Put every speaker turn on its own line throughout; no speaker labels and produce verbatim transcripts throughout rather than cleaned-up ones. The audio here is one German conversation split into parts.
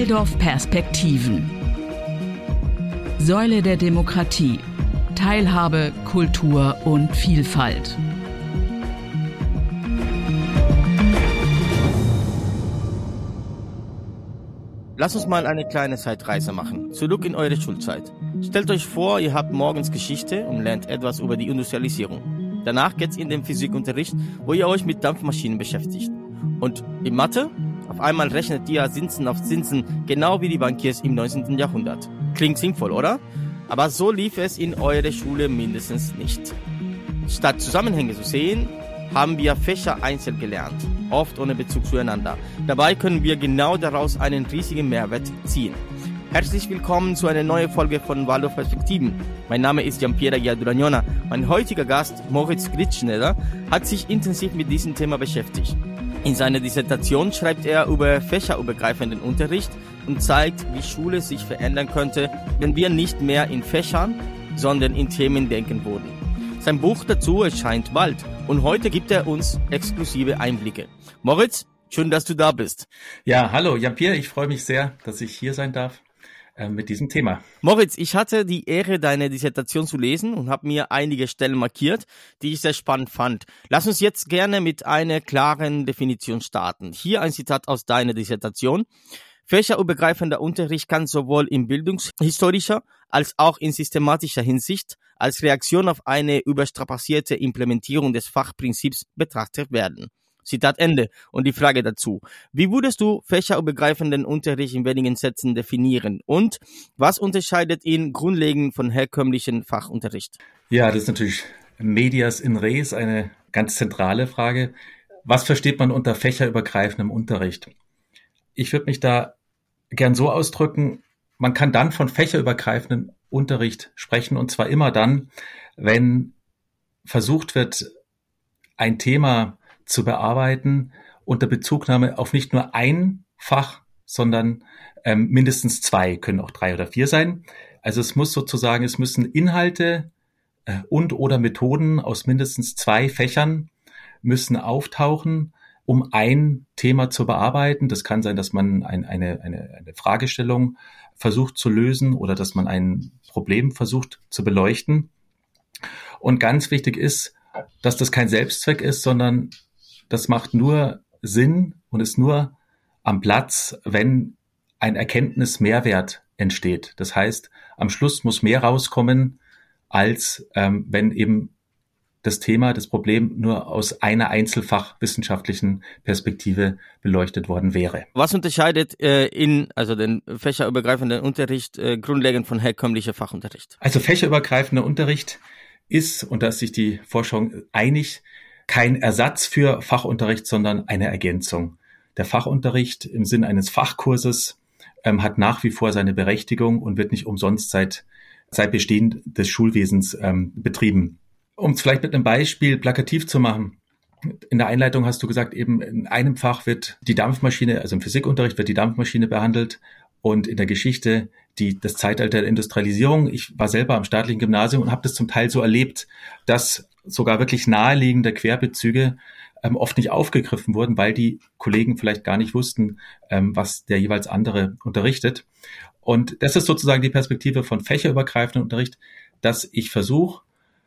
Waldorf Perspektiven. Säule der Demokratie. Teilhabe, Kultur und Vielfalt.
Lass uns mal eine kleine Zeitreise machen. Zurück in eure Schulzeit. Stellt euch vor, ihr habt morgens Geschichte und lernt etwas über die Industrialisierung. Danach geht's in den Physikunterricht, wo ihr euch mit Dampfmaschinen beschäftigt. Und in Mathe? Auf einmal rechnet ihr Zinsen auf Zinsen, genau wie die Bankiers im neunzehnten Jahrhundert. Klingt sinnvoll, oder? Aber so lief es in eurer Schule mindestens nicht. Statt Zusammenhänge zu sehen, haben wir Fächer einzeln gelernt, oft ohne Bezug zueinander. Dabei können wir genau daraus einen riesigen Mehrwert ziehen. Herzlich willkommen zu einer neuen Folge von Waldorf Perspektiven. Mein Name ist Giampiero Giarduragnona. Mein heutiger Gast, Moritz Gritschneder, hat sich intensiv mit diesem Thema beschäftigt. In seiner Dissertation schreibt er über fächerübergreifenden Unterricht und zeigt, wie Schule sich verändern könnte, wenn wir nicht mehr in Fächern, sondern in Themen denken würden. Sein Buch dazu erscheint bald und heute gibt er uns exklusive Einblicke. Moritz, schön, dass du da bist.
Ja, hallo Giampiero, ich freue mich sehr, dass ich hier sein darf äh, mit diesem Thema.
Moritz, ich hatte die Ehre, deine Dissertation zu lesen und habe mir einige Stellen markiert, die ich sehr spannend fand. Lass uns jetzt gerne mit einer klaren Definition starten. Hier ein Zitat aus deiner Dissertation. Fächerübergreifender Unterricht kann sowohl in bildungshistorischer als auch in systematischer Hinsicht als Reaktion auf eine überstrapazierte Implementierung des Fachprinzips betrachtet werden. Zitat Ende. Und die Frage dazu: Wie würdest du fächerübergreifenden Unterricht in wenigen Sätzen definieren? Und was unterscheidet ihn grundlegend von herkömmlichen Fachunterricht?
Ja, das ist natürlich medias in res, eine ganz zentrale Frage. Was versteht man unter fächerübergreifendem Unterricht? Ich würde mich da gern so ausdrücken, man kann dann von fächerübergreifendem Unterricht sprechen, und zwar immer dann, wenn versucht wird, ein Thema zu bearbeiten unter Bezugnahme auf nicht nur ein Fach, sondern ähm, mindestens zwei, können auch drei oder vier sein. Also es muss sozusagen, es müssen Inhalte äh, und oder Methoden aus mindestens zwei Fächern müssen auftauchen, um ein Thema zu bearbeiten. Das kann sein, dass man ein, eine, eine, eine Fragestellung versucht zu lösen oder dass man ein Problem versucht zu beleuchten. Und ganz wichtig ist, dass das kein Selbstzweck ist, sondern das macht nur Sinn und ist nur am Platz, wenn ein Erkenntnismehrwert entsteht. Das heißt, am Schluss muss mehr rauskommen, als ähm, wenn eben das Thema, das Problem nur aus einer einzelfachwissenschaftlichen Perspektive beleuchtet worden wäre.
Was unterscheidet äh, in also den fächerübergreifenden Unterricht äh, grundlegend von herkömmlicher Fachunterricht?
Also fächerübergreifender Unterricht ist, und da ist sich die Forschung einig, kein Ersatz für Fachunterricht, sondern eine Ergänzung. Der Fachunterricht im Sinn eines Fachkurses ähm, hat nach wie vor seine Berechtigung und wird nicht umsonst seit, seit Bestehen des Schulwesens ähm, betrieben. Um es vielleicht mit einem Beispiel plakativ zu machen. In der Einleitung hast du gesagt, eben in einem Fach wird die Dampfmaschine, also im Physikunterricht wird die Dampfmaschine behandelt und in der Geschichte die, das Zeitalter der Industrialisierung. Ich war selber am staatlichen Gymnasium und habe das zum Teil so erlebt, dass sogar wirklich naheliegende Querbezüge ähm, oft nicht aufgegriffen wurden, weil die Kollegen vielleicht gar nicht wussten, ähm, was der jeweils andere unterrichtet. Und das ist sozusagen die Perspektive von fächerübergreifendem Unterricht, dass ich versuche,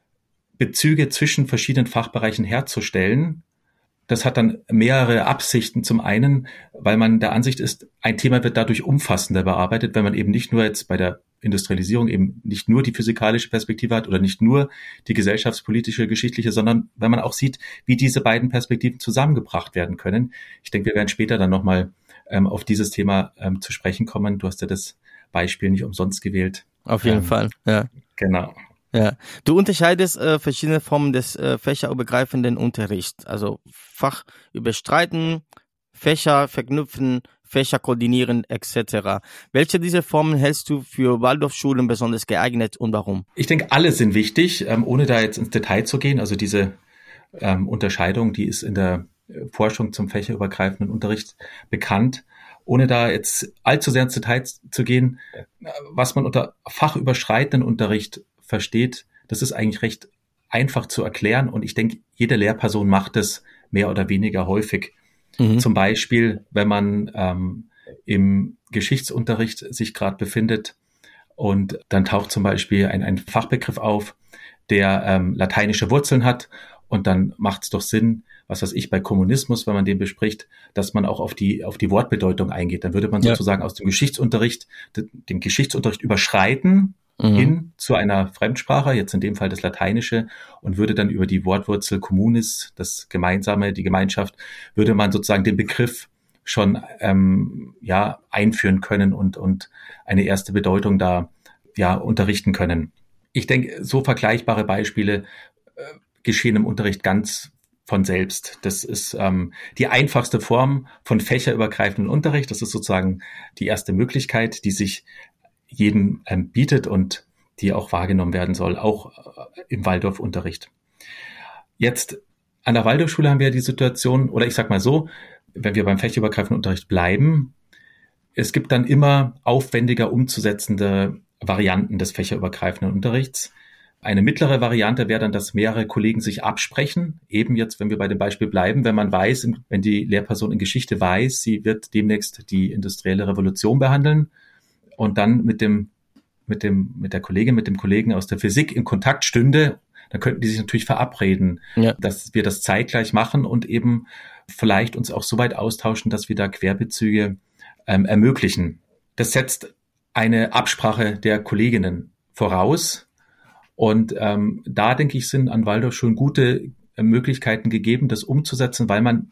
Bezüge zwischen verschiedenen Fachbereichen herzustellen. Das hat dann mehrere Absichten. Zum einen, weil man der Ansicht ist, ein Thema wird dadurch umfassender bearbeitet, wenn man eben nicht nur jetzt bei der Industrialisierung eben nicht nur die physikalische Perspektive hat oder nicht nur die gesellschaftspolitische, geschichtliche, sondern wenn man auch sieht, wie diese beiden Perspektiven zusammengebracht werden können. Ich denke, wir werden später dann nochmal ähm, auf dieses Thema ähm, zu sprechen kommen. Du hast ja das Beispiel nicht umsonst gewählt.
Auf jeden
ähm,
Fall, ja.
Genau.
Ja, du unterscheidest äh, verschiedene Formen des äh, fächerübergreifenden Unterrichts, also Fach überstreiten, Fächer verknüpfen, Fächer koordinieren et cetera. Welche dieser Formen hältst du für Waldorfschulen besonders geeignet und warum?
Ich denke, alle sind wichtig, ähm, ohne da jetzt ins Detail zu gehen. Also diese ähm, Unterscheidung, die ist in der Forschung zum fächerübergreifenden Unterricht bekannt. Ohne da jetzt allzu sehr ins Detail zu gehen, was man unter fachüberschreitenden Unterricht versteht, das ist eigentlich recht einfach zu erklären und ich denke, jede Lehrperson macht es mehr oder weniger häufig. Mhm. Zum Beispiel, wenn man ähm, im Geschichtsunterricht sich gerade befindet und dann taucht zum Beispiel ein, ein Fachbegriff auf, der ähm, lateinische Wurzeln hat und dann macht es doch Sinn, was weiß ich, bei Kommunismus, wenn man den bespricht, dass man auch auf die auf die Wortbedeutung eingeht. Dann würde man ja. sozusagen aus dem Geschichtsunterricht den Geschichtsunterricht überschreiten mhm. hin zu einer Fremdsprache, jetzt in dem Fall das Lateinische, und würde dann über die Wortwurzel communis, das Gemeinsame, die Gemeinschaft, würde man sozusagen den Begriff schon ähm, ja einführen können und und eine erste Bedeutung da ja unterrichten können. Ich denke, so vergleichbare Beispiele äh, geschehen im Unterricht ganz von selbst. Das ist ähm, die einfachste Form von fächerübergreifenden Unterricht. Das ist sozusagen die erste Möglichkeit, die sich jedem ähm, bietet und die auch wahrgenommen werden soll, auch äh, im Waldorfunterricht. Jetzt an der Waldorfschule haben wir die Situation, oder ich sag mal so, wenn wir beim fächerübergreifenden Unterricht bleiben, es gibt dann immer aufwendiger umzusetzende Varianten des fächerübergreifenden Unterrichts. Eine mittlere Variante wäre dann, dass mehrere Kollegen sich absprechen. Eben jetzt, wenn wir bei dem Beispiel bleiben, wenn man weiß, wenn die Lehrperson in Geschichte weiß, sie wird demnächst die industrielle Revolution behandeln und dann mit dem, mit dem, mit der Kollegin, mit dem Kollegen aus der Physik in Kontakt stünde, dann könnten die sich natürlich verabreden, ja. dass wir das zeitgleich machen und eben vielleicht uns auch so weit austauschen, dass wir da Querbezüge ähm, ermöglichen. Das setzt eine Absprache der Kolleginnen voraus. Und ähm, da, denke ich, sind an Waldorfschulen gute äh, Möglichkeiten gegeben, das umzusetzen, weil man,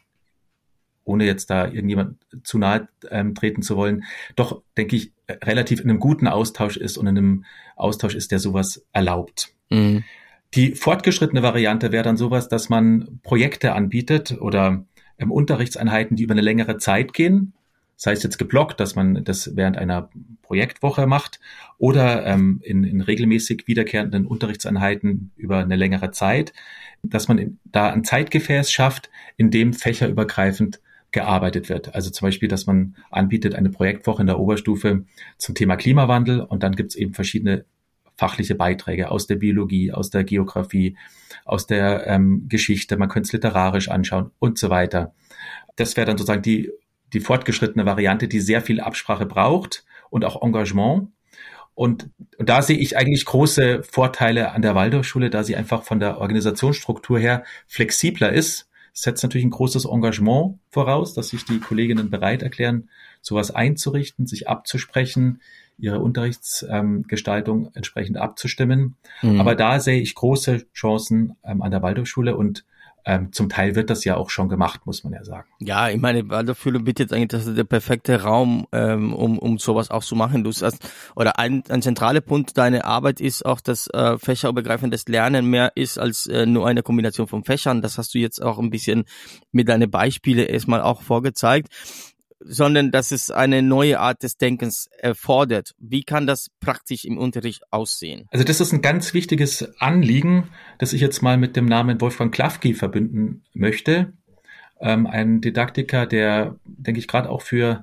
ohne jetzt da irgendjemand zu nahe ähm, treten zu wollen, doch, denke ich, relativ in einem guten Austausch ist und in einem Austausch ist, der sowas erlaubt. Mhm. Die fortgeschrittene Variante wäre dann sowas, dass man Projekte anbietet oder ähm, Unterrichtseinheiten, die über eine längere Zeit gehen. Das heißt jetzt geblockt, dass man das während einer Projektwoche macht oder ähm, in, in regelmäßig wiederkehrenden Unterrichtseinheiten über eine längere Zeit, dass man in, da ein Zeitgefäß schafft, in dem fächerübergreifend gearbeitet wird. Also zum Beispiel, dass man anbietet eine Projektwoche in der Oberstufe zum Thema Klimawandel und dann gibt es eben verschiedene fachliche Beiträge aus der Biologie, aus der Geografie, aus der ähm, Geschichte, man könnte es literarisch anschauen und so weiter. Das wäre dann sozusagen die die fortgeschrittene Variante, die sehr viel Absprache braucht und auch Engagement. Und, und da sehe ich eigentlich große Vorteile an der Waldorfschule, da sie einfach von der Organisationsstruktur her flexibler ist. Es setzt natürlich ein großes Engagement voraus, dass sich die Kolleginnen bereit erklären, sowas einzurichten, sich abzusprechen, ihre Unterrichtsgestaltung ähm, entsprechend abzustimmen. Mhm. Aber da sehe ich große Chancen ähm, an der Waldorfschule und Ähm, zum Teil wird das ja auch schon gemacht, muss man ja sagen.
Ja, ich meine, Waldorfschule bietet eigentlich das ist der perfekte Raum, ähm, um um sowas auch zu machen. Du sagst, oder ein, ein zentraler Punkt deiner Arbeit ist auch, dass äh, fächerübergreifendes Lernen mehr ist als äh, nur eine Kombination von Fächern. Das hast du jetzt auch ein bisschen mit deinen Beispielen erstmal auch vorgezeigt, sondern dass es eine neue Art des Denkens erfordert. Wie kann das praktisch im Unterricht aussehen?
Also das ist ein ganz wichtiges Anliegen, das ich jetzt mal mit dem Namen Wolfgang Klafki verbinden möchte. Ähm, ein Didaktiker, der, denke ich, gerade auch für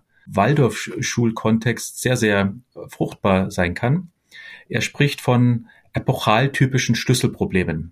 Waldorfschulkontext sehr, sehr fruchtbar sein kann. Er spricht von epochaltypischen Schlüsselproblemen.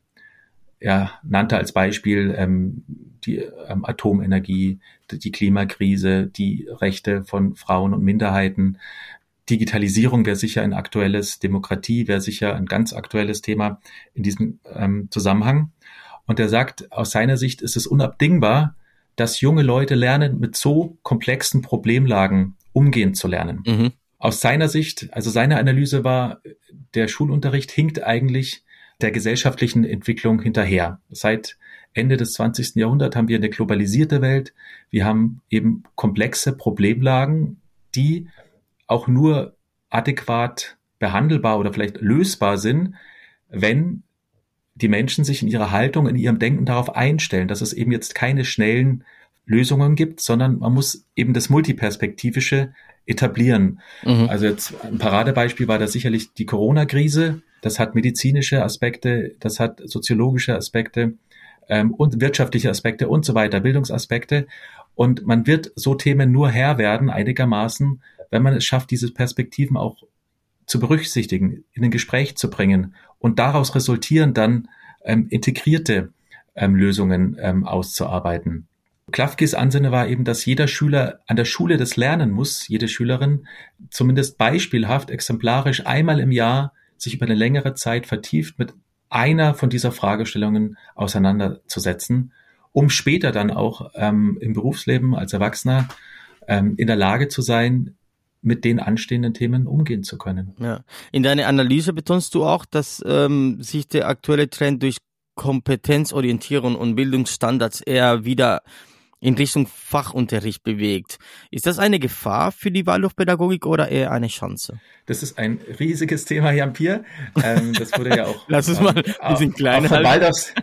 Er nannte als Beispiel ähm, die ähm, Atomenergie, die Klimakrise, die Rechte von Frauen und Minderheiten. Digitalisierung wäre sicher ein aktuelles, Demokratie wäre sicher ein ganz aktuelles Thema in diesem ähm, Zusammenhang. Und er sagt, aus seiner Sicht ist es unabdingbar, dass junge Leute lernen, mit so komplexen Problemlagen umgehen zu lernen. Mhm. Aus seiner Sicht, also seine Analyse war, der Schulunterricht hinkt eigentlich der gesellschaftlichen Entwicklung hinterher. Seit Ende des zwanzigsten Jahrhunderts haben wir eine globalisierte Welt. Wir haben eben komplexe Problemlagen, die auch nur adäquat behandelbar oder vielleicht lösbar sind, wenn die Menschen sich in ihrer Haltung, in ihrem Denken darauf einstellen, dass es eben jetzt keine schnellen Lösungen gibt, sondern man muss eben das Multiperspektivische etablieren. Mhm. Also jetzt ein Paradebeispiel war da sicherlich die Corona-Krise. Das hat medizinische Aspekte, das hat soziologische Aspekte ähm, und wirtschaftliche Aspekte und so weiter, Bildungsaspekte. Und man wird so Themen nur Herr werden, einigermaßen, wenn man es schafft, diese Perspektiven auch zu berücksichtigen, in ein Gespräch zu bringen und daraus resultieren dann ähm, integrierte ähm, Lösungen ähm, auszuarbeiten. Klafkis Ansinnen war eben, dass jeder Schüler an der Schule das lernen muss, jede Schülerin zumindest beispielhaft, exemplarisch einmal im Jahr sich über eine längere Zeit vertieft mit einer von dieser Fragestellungen auseinanderzusetzen, um später dann auch ähm, im Berufsleben als Erwachsener ähm, in der Lage zu sein, mit den anstehenden Themen umgehen zu können.
Ja. In deiner Analyse betonst du auch, dass ähm, sich der aktuelle Trend durch Kompetenzorientierung und Bildungsstandards eher wieder in Richtung Fachunterricht bewegt. Ist das eine Gefahr für die Waldorfpädagogik oder eher eine Chance?
Das ist ein riesiges Thema, Jan Pier. Ähm, das wurde ja auch...
Lass uns mal ein bisschen kleiner
halten. Waldorfs,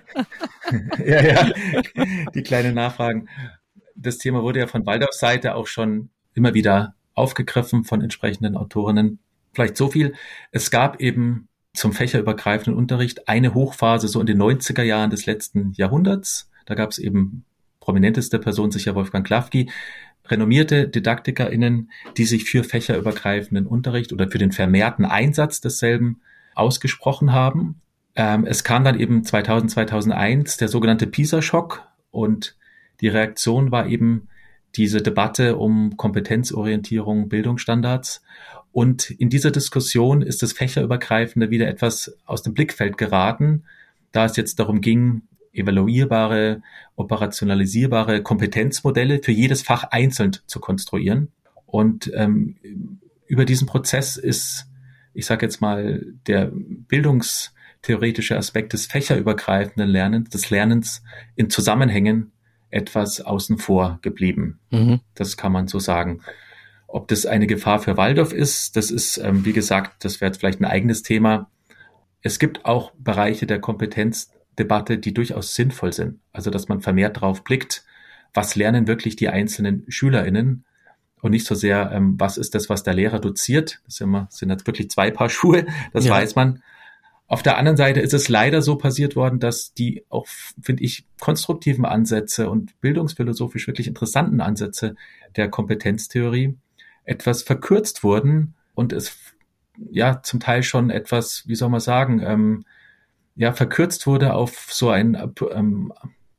ja, ja, die kleinen Nachfragen. Das Thema wurde ja von Waldorfs Seite auch schon immer wieder aufgegriffen von entsprechenden Autorinnen. Vielleicht so viel. Es gab eben zum fächerübergreifenden Unterricht eine Hochphase so in den neunziger Jahren des letzten Jahrhunderts. Da gab es eben prominenteste Person sicher Wolfgang Klafki, renommierte DidaktikerInnen, die sich für fächerübergreifenden Unterricht oder für den vermehrten Einsatz desselben ausgesprochen haben. Ähm, es kam dann eben zweitausend, zweitausendeins der sogenannte PISA-Schock und die Reaktion war eben diese Debatte um Kompetenzorientierung, Bildungsstandards. Und in dieser Diskussion ist das Fächerübergreifende wieder etwas aus dem Blickfeld geraten, da es jetzt darum ging, evaluierbare, operationalisierbare Kompetenzmodelle für jedes Fach einzeln zu konstruieren. Und ähm, über diesen Prozess ist, ich sage jetzt mal, der bildungstheoretische Aspekt des fächerübergreifenden Lernens, des Lernens in Zusammenhängen etwas außen vor geblieben. Mhm. Das kann man so sagen. Ob das eine Gefahr für Waldorf ist, das ist, ähm, wie gesagt, das wäre jetzt vielleicht ein eigenes Thema. Es gibt auch Bereiche der Kompetenzdebatte, die durchaus sinnvoll sind. Also, dass man vermehrt drauf blickt, was lernen wirklich die einzelnen SchülerInnen und nicht so sehr, ähm, was ist das, was der Lehrer doziert. Das sind, immer, sind jetzt wirklich zwei Paar Schuhe, das ja. weiß man. Auf der anderen Seite ist es leider so passiert worden, dass die auch, finde ich, konstruktiven Ansätze und bildungsphilosophisch wirklich interessanten Ansätze der Kompetenztheorie etwas verkürzt wurden und es ja zum Teil schon etwas, wie soll man sagen, ähm, ja verkürzt wurde auf so ein ähm,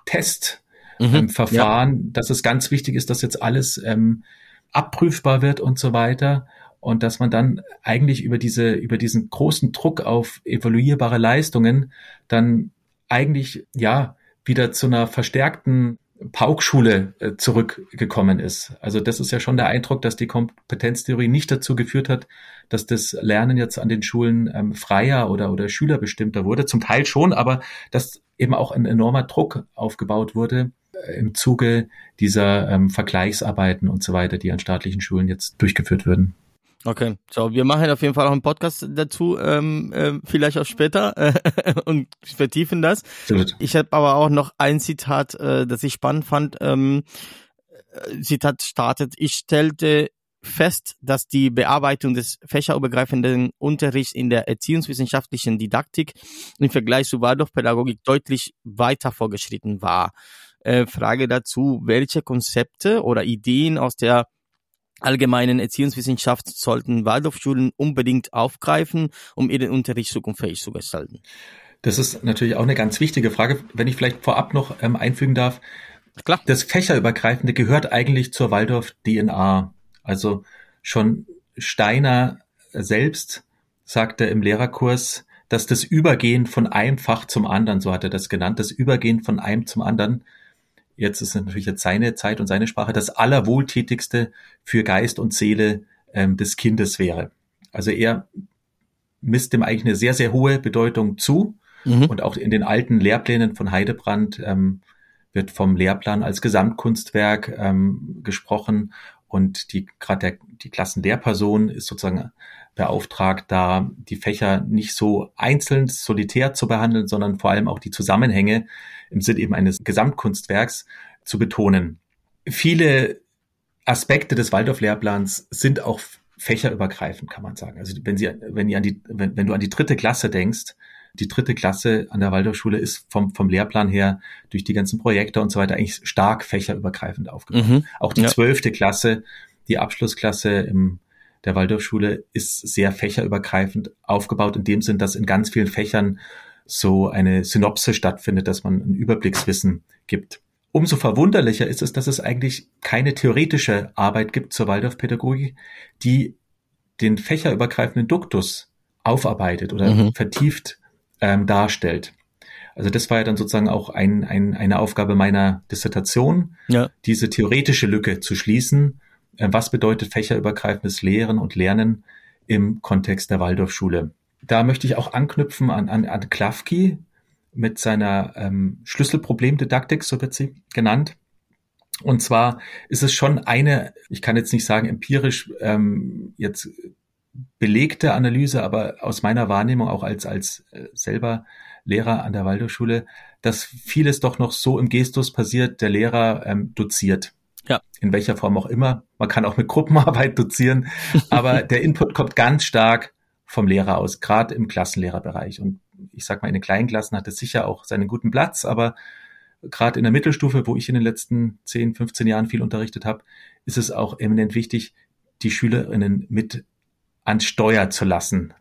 Testverfahren, mhm, ja. dass es ganz wichtig ist, dass jetzt alles ähm, abprüfbar wird und so weiter. Und dass man dann eigentlich über diese, über diesen großen Druck auf evaluierbare Leistungen dann eigentlich, ja, wieder zu einer verstärkten Paukschule äh, zurückgekommen ist. Also das ist ja schon der Eindruck, dass die Kompetenztheorie nicht dazu geführt hat, dass das Lernen jetzt an den Schulen ähm, freier oder, oder schülerbestimmter wurde. Zum Teil schon, aber dass eben auch ein enormer Druck aufgebaut wurde äh, im Zuge dieser ähm, Vergleichsarbeiten und so weiter, die an staatlichen Schulen jetzt durchgeführt würden.
Okay, so, wir machen auf jeden Fall auch einen Podcast dazu, ähm, äh, vielleicht auch später äh, und vertiefen das. Absolut. Ich habe aber auch noch ein Zitat, äh, das ich spannend fand. Ähm, Zitat startet: Ich stellte fest, dass die Bearbeitung des fächerübergreifenden Unterrichts in der erziehungswissenschaftlichen Didaktik im Vergleich zur Waldorfpädagogik deutlich weiter vorgeschritten war. Äh, Frage dazu: Welche Konzepte oder Ideen aus der allgemeinen Erziehungswissenschaft sollten Waldorfschulen unbedingt aufgreifen, um ihren Unterricht zukunftsfähig zu gestalten?
Das ist natürlich auch eine ganz wichtige Frage. Wenn ich vielleicht vorab noch ähm, einfügen darf, klar, das Fächerübergreifende gehört eigentlich zur Waldorf-D N A. Also schon Steiner selbst sagte im Lehrerkurs, dass das Übergehen von einem Fach zum anderen, so hat er das genannt, das Übergehen von einem zum anderen, jetzt ist natürlich jetzt seine Zeit und seine Sprache, das Allerwohltätigste für Geist und Seele ähm, des Kindes wäre. Also er misst dem eigentlich eine sehr, sehr hohe Bedeutung zu. Mhm. Und auch in den alten Lehrplänen von Heidebrand ähm, wird vom Lehrplan als Gesamtkunstwerk ähm, gesprochen. Und die gerade die Klassenlehrperson ist sozusagen beauftragt, da die Fächer nicht so einzeln, solitär zu behandeln, sondern vor allem auch die Zusammenhänge im Sinne eben eines Gesamtkunstwerks zu betonen. Viele Aspekte des Waldorf-Lehrplans sind auch fächerübergreifend, kann man sagen. Also wenn Sie, wenn ihr an die, wenn, wenn du an die dritte Klasse denkst, die dritte Klasse an der Waldorfschule ist vom, vom Lehrplan her durch die ganzen Projekte und so weiter eigentlich stark fächerübergreifend aufgebaut. Mhm. Auch die zwölfte ja. Klasse, die Abschlussklasse im, der Waldorfschule ist sehr fächerübergreifend aufgebaut in dem Sinn, dass in ganz vielen Fächern so eine Synopse stattfindet, dass man ein Überblickswissen gibt. Umso verwunderlicher ist es, dass es eigentlich keine theoretische Arbeit gibt zur Waldorfpädagogik, die den fächerübergreifenden Duktus aufarbeitet oder mhm. vertieft ähm, darstellt. Also das war ja dann sozusagen auch ein, ein, eine Aufgabe meiner Dissertation, ja. diese theoretische Lücke zu schließen. Äh, was bedeutet fächerübergreifendes Lehren und Lernen im Kontext der Waldorfschule? Da möchte ich auch anknüpfen an, an, an Klafki mit seiner ähm, Schlüsselproblemdidaktik, so wird sie genannt. Und zwar ist es schon eine, ich kann jetzt nicht sagen empirisch ähm, jetzt belegte Analyse, aber aus meiner Wahrnehmung auch als als äh, selber Lehrer an der Waldorfschule, dass vieles doch noch so im Gestus passiert, der Lehrer ähm, doziert. Ja. In welcher Form auch immer. Man kann auch mit Gruppenarbeit dozieren, aber der Input kommt ganz stark vom Lehrer aus, gerade im Klassenlehrerbereich. Und ich sag mal, in den kleinen Klassen hat es sicher auch seinen guten Platz, aber gerade in der Mittelstufe, wo ich in den letzten zehn, fünfzehn Jahren viel unterrichtet habe, ist es auch eminent wichtig, die SchülerInnen mit ans Steuer zu lassen.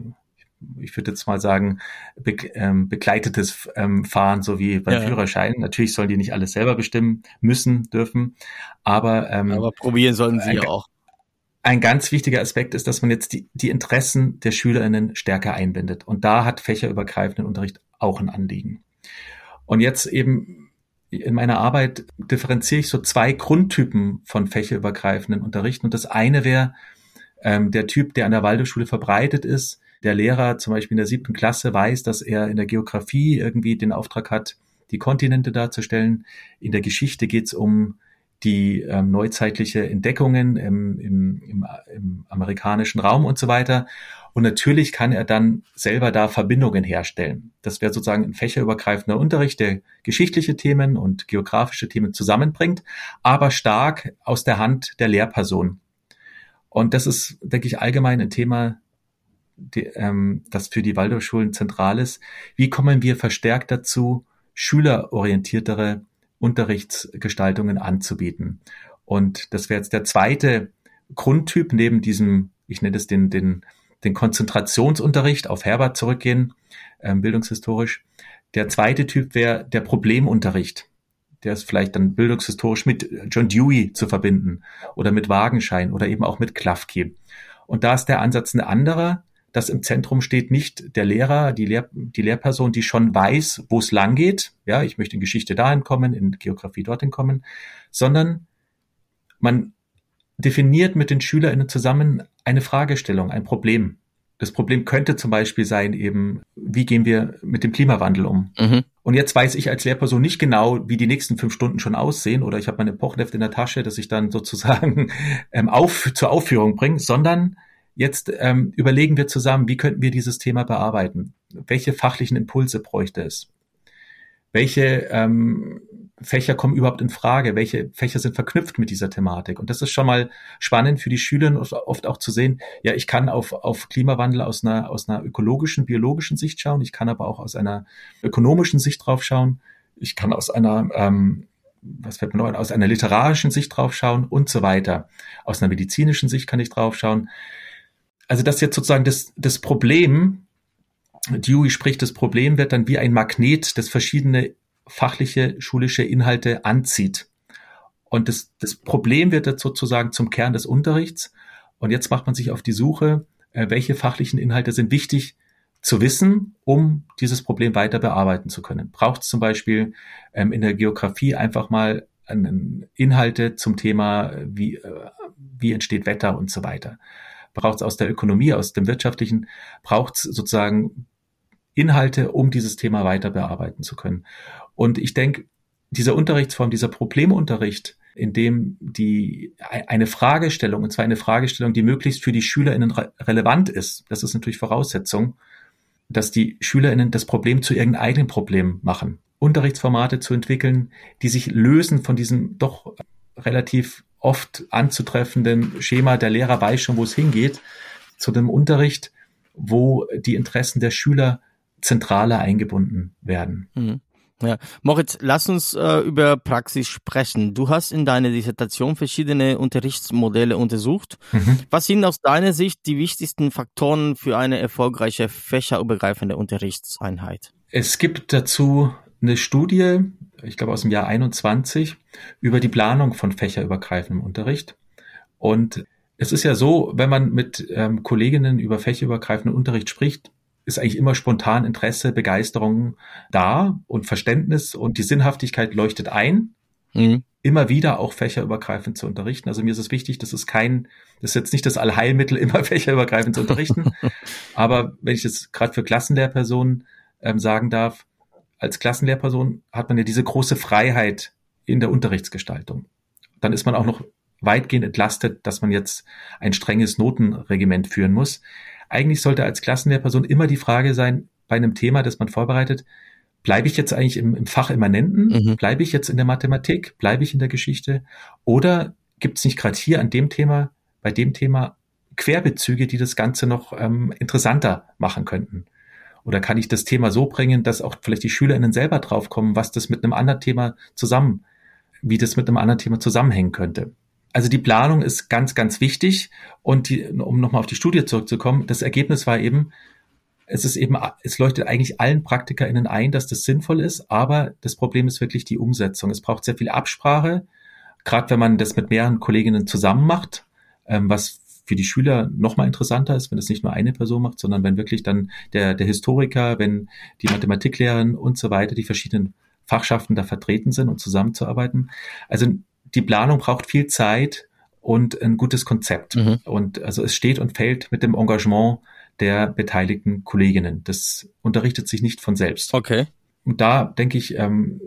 Ich würde jetzt mal sagen, be- ähm, begleitetes ähm, Fahren, so wie beim ja. Führerschein. Natürlich sollen die nicht alles selber bestimmen müssen, dürfen, aber ähm,
aber probieren sollen sie ja auch.
Ein ganz wichtiger Aspekt ist, dass man jetzt die, die Interessen der SchülerInnen stärker einbindet. Und da hat fächerübergreifender Unterricht auch ein Anliegen. Und jetzt eben in meiner Arbeit differenziere ich so zwei Grundtypen von fächerübergreifenden Unterrichten. Und das eine wäre ähm, der Typ, der an der Waldorfschule verbreitet ist. Der Lehrer zum Beispiel in der siebten Klasse weiß, dass er in der Geografie irgendwie den Auftrag hat, die Kontinente darzustellen. In der Geschichte geht es um die ähm, neuzeitliche Entdeckungen im, im, im, im amerikanischen Raum und so weiter. Und natürlich kann er dann selber da Verbindungen herstellen. Das wäre sozusagen ein fächerübergreifender Unterricht, der geschichtliche Themen und geografische Themen zusammenbringt, aber stark aus der Hand der Lehrperson. Und das ist, denke ich, allgemein ein Thema, die, ähm, das für die Waldorfschulen zentral ist. Wie kommen wir verstärkt dazu, schülerorientiertere Unterrichtsgestaltungen anzubieten? Und das wäre jetzt der zweite Grundtyp neben diesem, ich nenne es den, den, den Konzentrationsunterricht, auf Herbert zurückgehen, ähm, bildungshistorisch. Der zweite Typ wäre der Problemunterricht. Der ist vielleicht dann bildungshistorisch mit John Dewey zu verbinden oder mit Wagenschein oder eben auch mit Klafki. Und da ist der Ansatz ein anderer, dass im Zentrum steht nicht der Lehrer, die, Lehr- die Lehrperson, die schon weiß, wo es lang geht. Ja, ich möchte in Geschichte dahin kommen, in Geografie dorthin kommen, sondern man definiert mit den SchülerInnen zusammen eine Fragestellung, ein Problem. Das Problem könnte zum Beispiel sein eben, wie gehen wir mit dem Klimawandel um? Mhm. Und jetzt weiß ich als Lehrperson nicht genau, wie die nächsten fünf Stunden schon aussehen, oder ich habe mein Epochenheft in der Tasche, das ich dann sozusagen ähm, auf, zur Aufführung bringe, sondern jetzt ähm, überlegen wir zusammen, wie könnten wir dieses Thema bearbeiten? Welche fachlichen Impulse bräuchte es? Welche ähm, Fächer kommen überhaupt in Frage? Welche Fächer sind verknüpft mit dieser Thematik? Und das ist schon mal spannend für die Schüler, oft auch zu sehen, ja, ich kann auf, auf Klimawandel aus einer, aus einer ökologischen, biologischen Sicht schauen. Ich kann aber auch aus einer ökonomischen Sicht drauf schauen. Ich kann aus einer, ähm, was fällt mir noch ein, aus einer literarischen Sicht drauf schauen und so weiter. Aus einer medizinischen Sicht kann ich drauf schauen. Also das jetzt sozusagen das, das Problem, Dewey spricht, das Problem wird dann wie ein Magnet, das verschiedene fachliche, schulische Inhalte anzieht. Und das, das Problem wird jetzt sozusagen zum Kern des Unterrichts. Und jetzt macht man sich auf die Suche, welche fachlichen Inhalte sind wichtig zu wissen, um dieses Problem weiter bearbeiten zu können. Braucht es zum Beispiel ähm, in der Geografie einfach mal einen Inhalte zum Thema, wie, äh, wie entsteht Wetter und so weiter. Braucht es aus der Ökonomie, aus dem Wirtschaftlichen, braucht es sozusagen Inhalte, um dieses Thema weiter bearbeiten zu können. Und ich denke, diese Unterrichtsform, dieser Problemunterricht, in dem die eine Fragestellung, und zwar eine Fragestellung, die möglichst für die SchülerInnen re- relevant ist, das ist natürlich Voraussetzung, dass die SchülerInnen das Problem zu irgendeinem eigenen Problem machen. Unterrichtsformate zu entwickeln, die sich lösen von diesem doch relativ oft anzutreffenden Schema, der Lehrer weiß schon, wo es hingeht, zu dem Unterricht, wo die Interessen der Schüler zentraler eingebunden werden.
Mhm. Ja, Moritz, lass uns äh, über Praxis sprechen. Du hast in deiner Dissertation verschiedene Unterrichtsmodelle untersucht. Mhm. Was sind aus deiner Sicht die wichtigsten Faktoren für eine erfolgreiche fächerübergreifende Unterrichtseinheit?
Es gibt dazu eine Studie, ich glaube aus dem Jahr einundzwanzig, über die Planung von fächerübergreifendem Unterricht. Und es ist ja so, wenn man mit ähm, Kolleginnen über fächerübergreifenden Unterricht spricht, ist eigentlich immer spontan Interesse, Begeisterung da und Verständnis und die Sinnhaftigkeit leuchtet ein, mhm. immer wieder auch fächerübergreifend zu unterrichten. Also mir ist es wichtig, das ist kein, das ist jetzt nicht das Allheilmittel, immer fächerübergreifend zu unterrichten. Aber wenn ich das gerade für Klassenlehrpersonen ähm, sagen darf, als Klassenlehrperson hat man ja diese große Freiheit in der Unterrichtsgestaltung. Dann ist man auch noch weitgehend entlastet, dass man jetzt ein strenges Notenregiment führen muss. Eigentlich sollte als Klassenlehrperson immer die Frage sein, bei einem Thema, das man vorbereitet, bleibe ich jetzt eigentlich im, im Fach Immanenten? Mhm. Bleibe ich jetzt in der Mathematik? Bleibe ich in der Geschichte? Oder gibt es nicht gerade hier an dem Thema, bei dem Thema Querbezüge, die das Ganze noch ähm, interessanter machen könnten? Oder kann ich das Thema so bringen, dass auch vielleicht die SchülerInnen selber draufkommen, was das mit einem anderen Thema zusammen, wie das mit einem anderen Thema zusammenhängen könnte? Also die Planung ist ganz, ganz wichtig. Und die, um nochmal auf die Studie zurückzukommen, das Ergebnis war eben, es ist eben, es leuchtet eigentlich allen PraktikerInnen ein, dass das sinnvoll ist, aber das Problem ist wirklich die Umsetzung. Es braucht sehr viel Absprache, gerade wenn man das mit mehreren Kolleginnen zusammen macht, ähm, was für die Schüler nochmal interessanter ist, wenn das nicht nur eine Person macht, sondern wenn wirklich dann der, der Historiker, wenn die Mathematiklehrerin und so weiter, die verschiedenen Fachschaften da vertreten sind und zusammenzuarbeiten. Also die Planung braucht viel Zeit und ein gutes Konzept. Mhm. Und also es steht und fällt mit dem Engagement der beteiligten Kolleginnen. Das unterrichtet sich nicht von selbst.
Okay.
Und da, denke ich, ähm,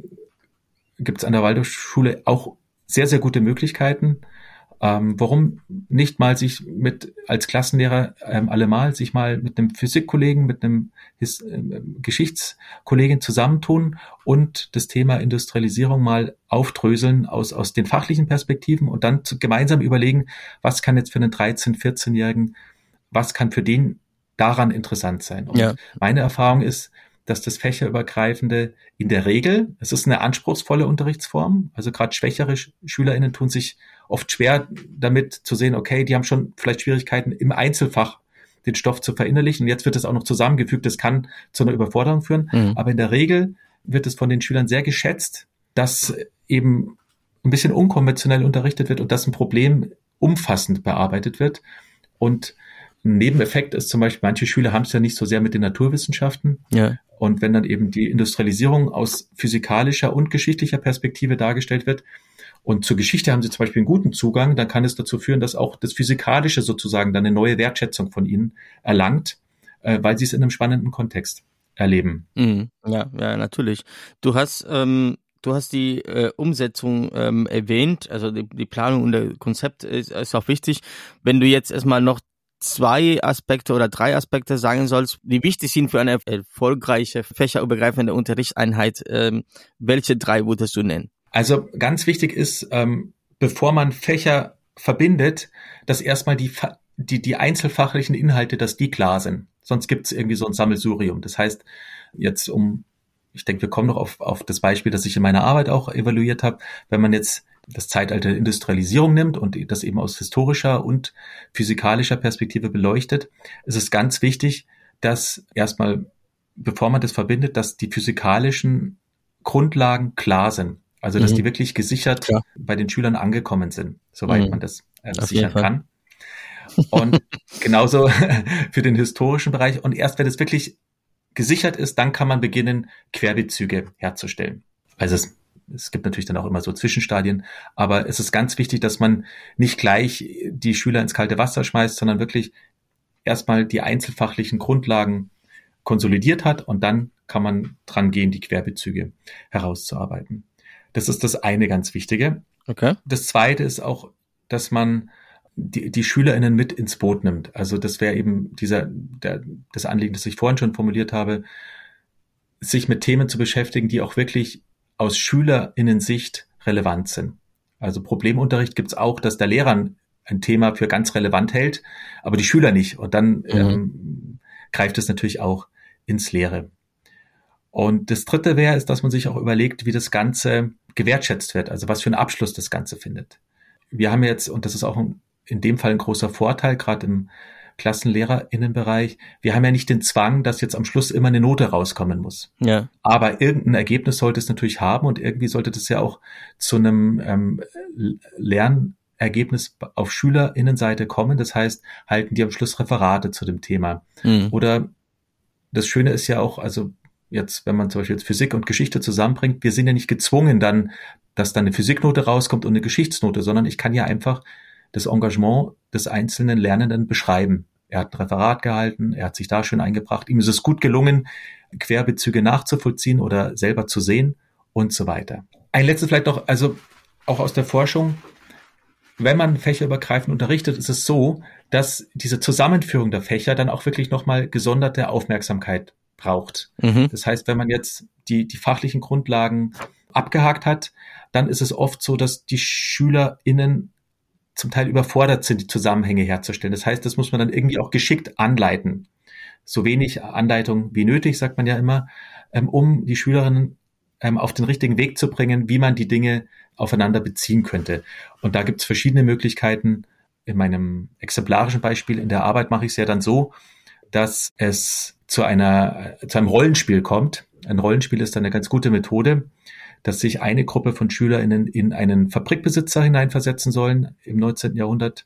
gibt es an der Waldorfschule auch sehr, sehr gute Möglichkeiten. Ähm, warum nicht mal sich mit, als Klassenlehrer ähm, allemal, sich mal mit einem Physikkollegen, mit einem His, äh, Geschichtskollegen zusammentun und das Thema Industrialisierung mal aufdröseln aus, aus den fachlichen Perspektiven und dann zu, gemeinsam überlegen, was kann jetzt für einen dreizehn-, vierzehnjährigen, was kann für den daran interessant sein. Und ja. meine Erfahrung ist, dass das Fächerübergreifende in der Regel, es ist eine anspruchsvolle Unterrichtsform, also gerade schwächere SchülerInnen tun sich oft schwer damit zu sehen, okay, die haben schon vielleicht Schwierigkeiten im Einzelfach den Stoff zu verinnerlichen und jetzt wird es auch noch zusammengefügt, das kann zu einer Überforderung führen, mhm. aber in der Regel wird es von den Schülern sehr geschätzt, dass eben ein bisschen unkonventionell unterrichtet wird und dass ein Problem umfassend bearbeitet wird. Und ein Nebeneffekt ist zum Beispiel, manche Schüler haben es ja nicht so sehr mit den Naturwissenschaften. Ja. Und wenn dann eben die Industrialisierung aus physikalischer und geschichtlicher Perspektive dargestellt wird und zur Geschichte haben sie zum Beispiel einen guten Zugang, dann kann es dazu führen, dass auch das Physikalische sozusagen dann eine neue Wertschätzung von ihnen erlangt, äh, weil sie es in einem spannenden Kontext erleben.
Mhm. Ja, ja, natürlich. Du hast ähm Du hast die äh, Umsetzung ähm, erwähnt, also die, die Planung und das Konzept ist, ist auch wichtig. Wenn du jetzt erstmal noch zwei Aspekte oder drei Aspekte sagen sollst, die wichtig sind für eine erfolgreiche fächerübergreifende Unterrichtseinheit, ähm, welche drei würdest du nennen?
Also ganz wichtig ist, ähm, bevor man Fächer verbindet, dass erstmal die, die, die einzelfachlichen Inhalte, dass die klar sind. Sonst gibt es irgendwie so ein Sammelsurium. Das heißt, jetzt um Ich denke, wir kommen noch auf, auf das Beispiel, das ich in meiner Arbeit auch evaluiert habe. Wenn man jetzt das Zeitalter der Industrialisierung nimmt und das eben aus historischer und physikalischer Perspektive beleuchtet, ist es ganz wichtig, dass erstmal, bevor man das verbindet, dass die physikalischen Grundlagen klar sind. Also, dass mhm. die wirklich gesichert Klar. bei den Schülern angekommen sind, soweit mhm. man das äh, sichern kann. Und genauso für den historischen Bereich. Und erst wenn es wirklich gesichert ist, dann kann man beginnen, Querbezüge herzustellen. Also es, es gibt natürlich dann auch immer so Zwischenstadien, aber es ist ganz wichtig, dass man nicht gleich die Schüler ins kalte Wasser schmeißt, sondern wirklich erstmal die einzelfachlichen Grundlagen konsolidiert hat und dann kann man dran gehen, die Querbezüge herauszuarbeiten. Das ist das eine ganz Wichtige.
Okay.
Das zweite ist auch, dass man die, die SchülerInnen mit ins Boot nimmt. Also das wäre eben dieser der, das Anliegen, das ich vorhin schon formuliert habe, sich mit Themen zu beschäftigen, die auch wirklich aus SchülerInnen-Sicht relevant sind. Also Problemunterricht gibt es auch, dass der Lehrer ein Thema für ganz relevant hält, aber die Schüler nicht. Und dann mhm. ähm, greift es natürlich auch ins Leere. Und das Dritte wäre, ist, dass man sich auch überlegt, wie das Ganze gewertschätzt wird, also was für einen Abschluss das Ganze findet. Wir haben jetzt, und das ist auch ein, in dem Fall ein großer Vorteil, gerade im KlassenlehrerInnenbereich, wir haben ja nicht den Zwang, dass jetzt am Schluss immer eine Note rauskommen muss.
Ja.
Aber irgendein Ergebnis sollte es natürlich haben und irgendwie sollte das ja auch zu einem ähm, Lernergebnis auf SchülerInnenseite kommen. Das heißt, halten die am Schluss Referate zu dem Thema. Mhm. Oder das Schöne ist ja auch, also jetzt, wenn man zum Beispiel jetzt Physik und Geschichte zusammenbringt, wir sind ja nicht gezwungen dann, dass dann eine Physiknote rauskommt und eine Geschichtsnote, sondern ich kann ja einfach das Engagement des einzelnen Lernenden beschreiben. Er hat ein Referat gehalten, er hat sich da schön eingebracht, ihm ist es gut gelungen, Querbezüge nachzuvollziehen oder selber zu sehen und so weiter. Ein letztes vielleicht noch, also auch aus der Forschung, wenn man fächerübergreifend unterrichtet, ist es so, dass diese Zusammenführung der Fächer dann auch wirklich nochmal gesonderte Aufmerksamkeit braucht. Mhm. Das heißt, wenn man jetzt die, die fachlichen Grundlagen abgehakt hat, dann ist es oft so, dass die SchülerInnen zum Teil überfordert sind, die Zusammenhänge herzustellen. Das heißt, das muss man dann irgendwie auch geschickt anleiten. So wenig Anleitung wie nötig, sagt man ja immer, um die Schülerinnen auf den richtigen Weg zu bringen, wie man die Dinge aufeinander beziehen könnte. Und da gibt es verschiedene Möglichkeiten. In meinem exemplarischen Beispiel in der Arbeit mache ich es ja dann so, dass es zu einer, zu einem Rollenspiel kommt. Ein Rollenspiel ist dann eine ganz gute Methode, dass sich eine Gruppe von SchülerInnen in einen Fabrikbesitzer hineinversetzen sollen im neunzehnten Jahrhundert.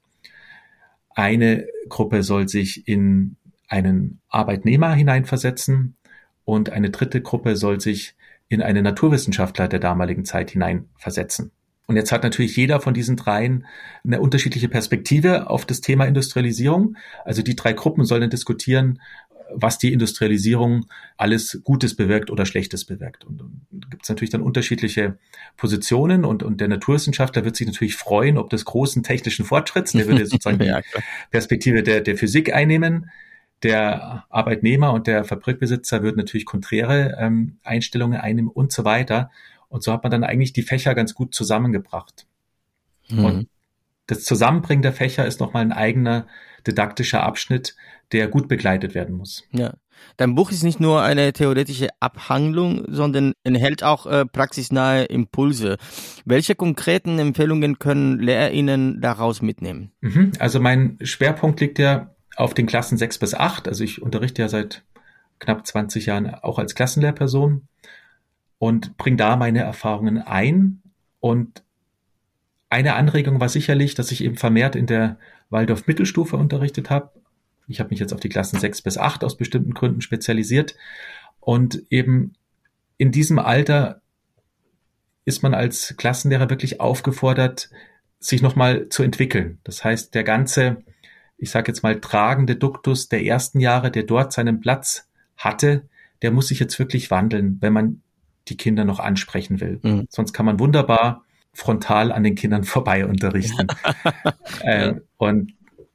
Eine Gruppe soll sich in einen Arbeitnehmer hineinversetzen und eine dritte Gruppe soll sich in einen Naturwissenschaftler der damaligen Zeit hineinversetzen. Und jetzt hat natürlich jeder von diesen dreien eine unterschiedliche Perspektive auf das Thema Industrialisierung. Also die drei Gruppen sollen dann diskutieren, was die Industrialisierung alles Gutes bewirkt oder Schlechtes bewirkt. Und da gibt es natürlich dann unterschiedliche Positionen und, und der Naturwissenschaftler wird sich natürlich freuen, ob des großen technischen Fortschritts, der würde sozusagen die Perspektive der, der Physik einnehmen. Der Arbeitnehmer und der Fabrikbesitzer würden natürlich konträre ähm, Einstellungen einnehmen und so weiter. Und so hat man dann eigentlich die Fächer ganz gut zusammengebracht. Mhm. Und das Zusammenbringen der Fächer ist nochmal ein eigener didaktischer Abschnitt, der gut begleitet werden muss.
Ja. Dein Buch ist nicht nur eine theoretische Abhandlung, sondern enthält auch äh, praxisnahe Impulse. Welche konkreten Empfehlungen können LehrerInnen daraus mitnehmen?
Mhm. Also mein Schwerpunkt liegt ja auf den Klassen sechs bis acht. Also ich unterrichte ja seit knapp zwanzig Jahren auch als Klassenlehrperson und bringe da meine Erfahrungen ein. Und eine Anregung war sicherlich, dass ich eben vermehrt in der Waldorf-Mittelstufe unterrichtet habe. Ich habe mich jetzt auf die Klassen sechs bis acht aus bestimmten Gründen spezialisiert. Und eben in diesem Alter ist man als Klassenlehrer wirklich aufgefordert, sich nochmal zu entwickeln. Das heißt, der ganze, ich sage jetzt mal, tragende Duktus der ersten Jahre, der dort seinen Platz hatte, der muss sich jetzt wirklich wandeln, wenn man die Kinder noch ansprechen will. Mhm. Sonst kann man wunderbar frontal an den Kindern vorbei unterrichten. äh, und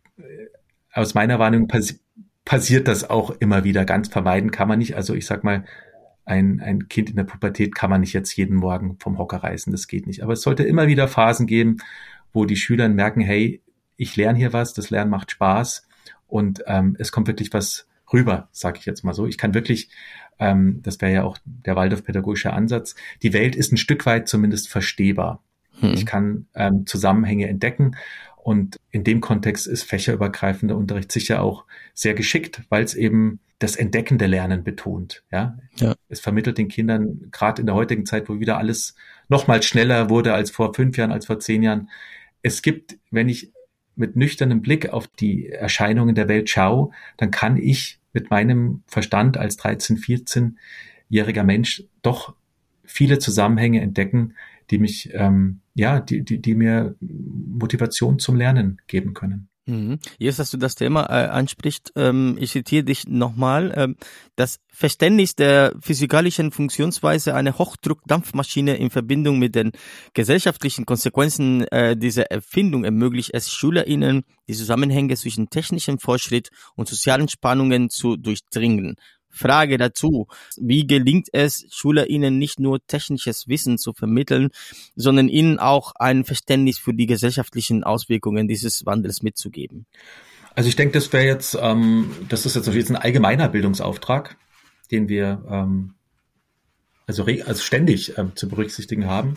aus meiner Wahrnehmung passi- passiert das auch immer wieder. Ganz vermeiden kann man nicht. Also ich sag mal, ein, ein Kind in der Pubertät kann man nicht jetzt jeden Morgen vom Hocker reißen. Das geht nicht. Aber es sollte immer wieder Phasen geben, wo die Schüler merken, hey, ich lerne hier was, das Lernen macht Spaß und ähm, es kommt wirklich was rüber, sage ich jetzt mal so. Ich kann wirklich, ähm, das wäre ja auch der Waldorf-pädagogische Ansatz, die Welt ist ein Stück weit zumindest verstehbar. Hm. Ich kann ähm, Zusammenhänge entdecken und in dem Kontext ist fächerübergreifender Unterricht sicher auch sehr geschickt, weil es eben das entdeckende Lernen betont. Ja? Ja. Es vermittelt den Kindern, gerade in der heutigen Zeit, wo wieder alles noch mal schneller wurde als vor fünf Jahren, als vor zehn Jahren. Es gibt, wenn ich mit nüchternem Blick auf die Erscheinungen der Welt schaue, dann kann ich mit meinem Verstand als dreizehn-, vierzehnjähriger Mensch doch viele Zusammenhänge entdecken, die mich, ähm, ja, die, die, die mir Motivation zum Lernen geben können.
Mhm. Jetzt, dass du das Thema äh, ansprichst, ähm, ich zitiere dich nochmal, ähm, das Verständnis der physikalischen Funktionsweise einer Hochdruckdampfmaschine in Verbindung mit den gesellschaftlichen Konsequenzen äh, dieser Erfindung ermöglicht es SchülerInnen, die Zusammenhänge zwischen technischem Fortschritt und sozialen Spannungen zu durchdringen. Frage dazu, wie gelingt es, SchülerInnen nicht nur technisches Wissen zu vermitteln, sondern ihnen auch ein Verständnis für die gesellschaftlichen Auswirkungen dieses Wandels mitzugeben?
Also ich denke, das wäre jetzt, ähm, das ist jetzt ein allgemeiner Bildungsauftrag, den wir ähm, also, re- also ständig ähm, zu berücksichtigen haben.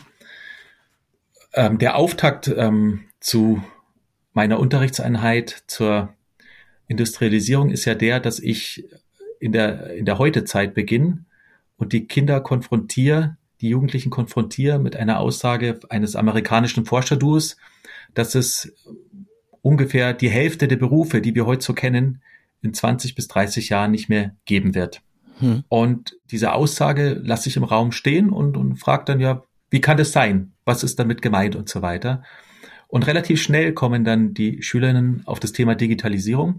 Ähm, der Auftakt ähm, zu meiner Unterrichtseinheit zur Industrialisierung ist ja der, dass ich in der, in der Heutezeit beginne und die Kinder konfrontiere, die Jugendlichen konfrontiere mit einer Aussage eines amerikanischen Forscherduos, dass es ungefähr die Hälfte der Berufe, die wir heute so kennen, in zwanzig bis dreißig Jahren nicht mehr geben wird. Hm. Und diese Aussage lasse ich im Raum stehen und, und frage dann ja, wie kann das sein? Was ist damit gemeint und so weiter? Und relativ schnell kommen dann die Schülerinnen auf das Thema Digitalisierung.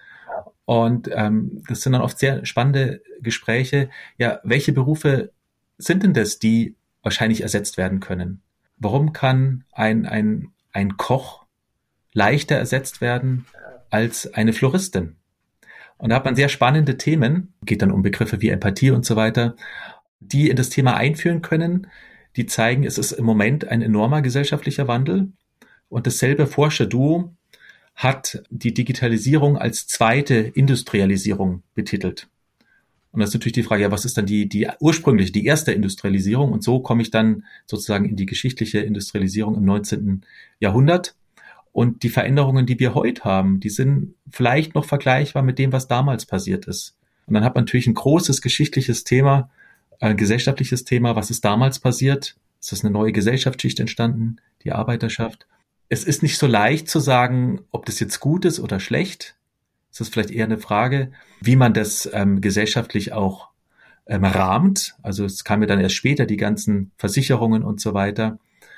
Und ähm, das sind dann oft sehr spannende Gespräche. Ja, welche Berufe sind denn das, die wahrscheinlich ersetzt werden können? Warum kann ein, ein, ein Koch leichter ersetzt werden als eine Floristin? Und da hat man sehr spannende Themen, geht dann um Begriffe wie Empathie und so weiter, die in das Thema einführen können, die zeigen, es ist im Moment ein enormer gesellschaftlicher Wandel. Und dasselbe Forscherduo hat die Digitalisierung als zweite Industrialisierung betitelt. Und das ist natürlich die Frage, ja, was ist dann die, die ursprüngliche, die erste Industrialisierung? Und so komme ich dann sozusagen in die geschichtliche Industrialisierung im neunzehnten Jahrhundert. Und die Veränderungen, die wir heute haben, die sind vielleicht noch vergleichbar mit dem, was damals passiert ist. Und dann hat man natürlich ein großes geschichtliches Thema, ein gesellschaftliches Thema. Was ist damals passiert? Es ist eine neue Gesellschaftsschicht entstanden, die Arbeiterschaft. Es ist nicht so leicht zu sagen, ob das jetzt gut ist oder schlecht. Es ist vielleicht eher eine Frage, wie man das ähm, gesellschaftlich auch ähm, rahmt. Also es kam ja dann erst später, die ganzen Versicherungen und so weiter.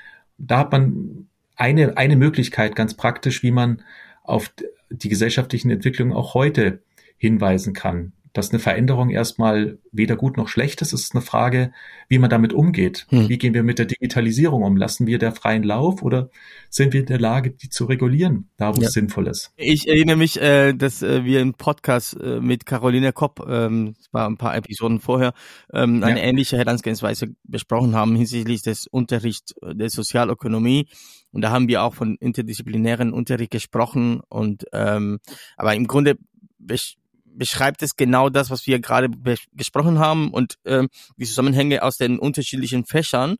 Da hat man eine, eine Möglichkeit ganz praktisch, wie man auf die gesellschaftlichen Entwicklungen auch heute hinweisen kann. Dass eine Veränderung erstmal weder gut noch schlecht ist, ist eine Frage, wie man damit umgeht. Hm. Wie gehen wir mit der Digitalisierung um? Lassen wir der freien Lauf oder sind wir in der Lage, die zu regulieren, da wo ja. es sinnvoll ist?
Ich erinnere mich, äh, dass äh, wir im Podcast äh, mit Caroline Kopp, ähm, das war ein paar Episoden vorher, ähm, eine ja. ähnliche Herangehensweise besprochen haben hinsichtlich des Unterrichts der Sozialökonomie. Und da haben wir auch von interdisziplinären Unterricht gesprochen. Und ähm, aber im Grunde besch- beschreibt es genau das, was wir gerade be- gesprochen haben und ähm, die Zusammenhänge aus den unterschiedlichen Fächern,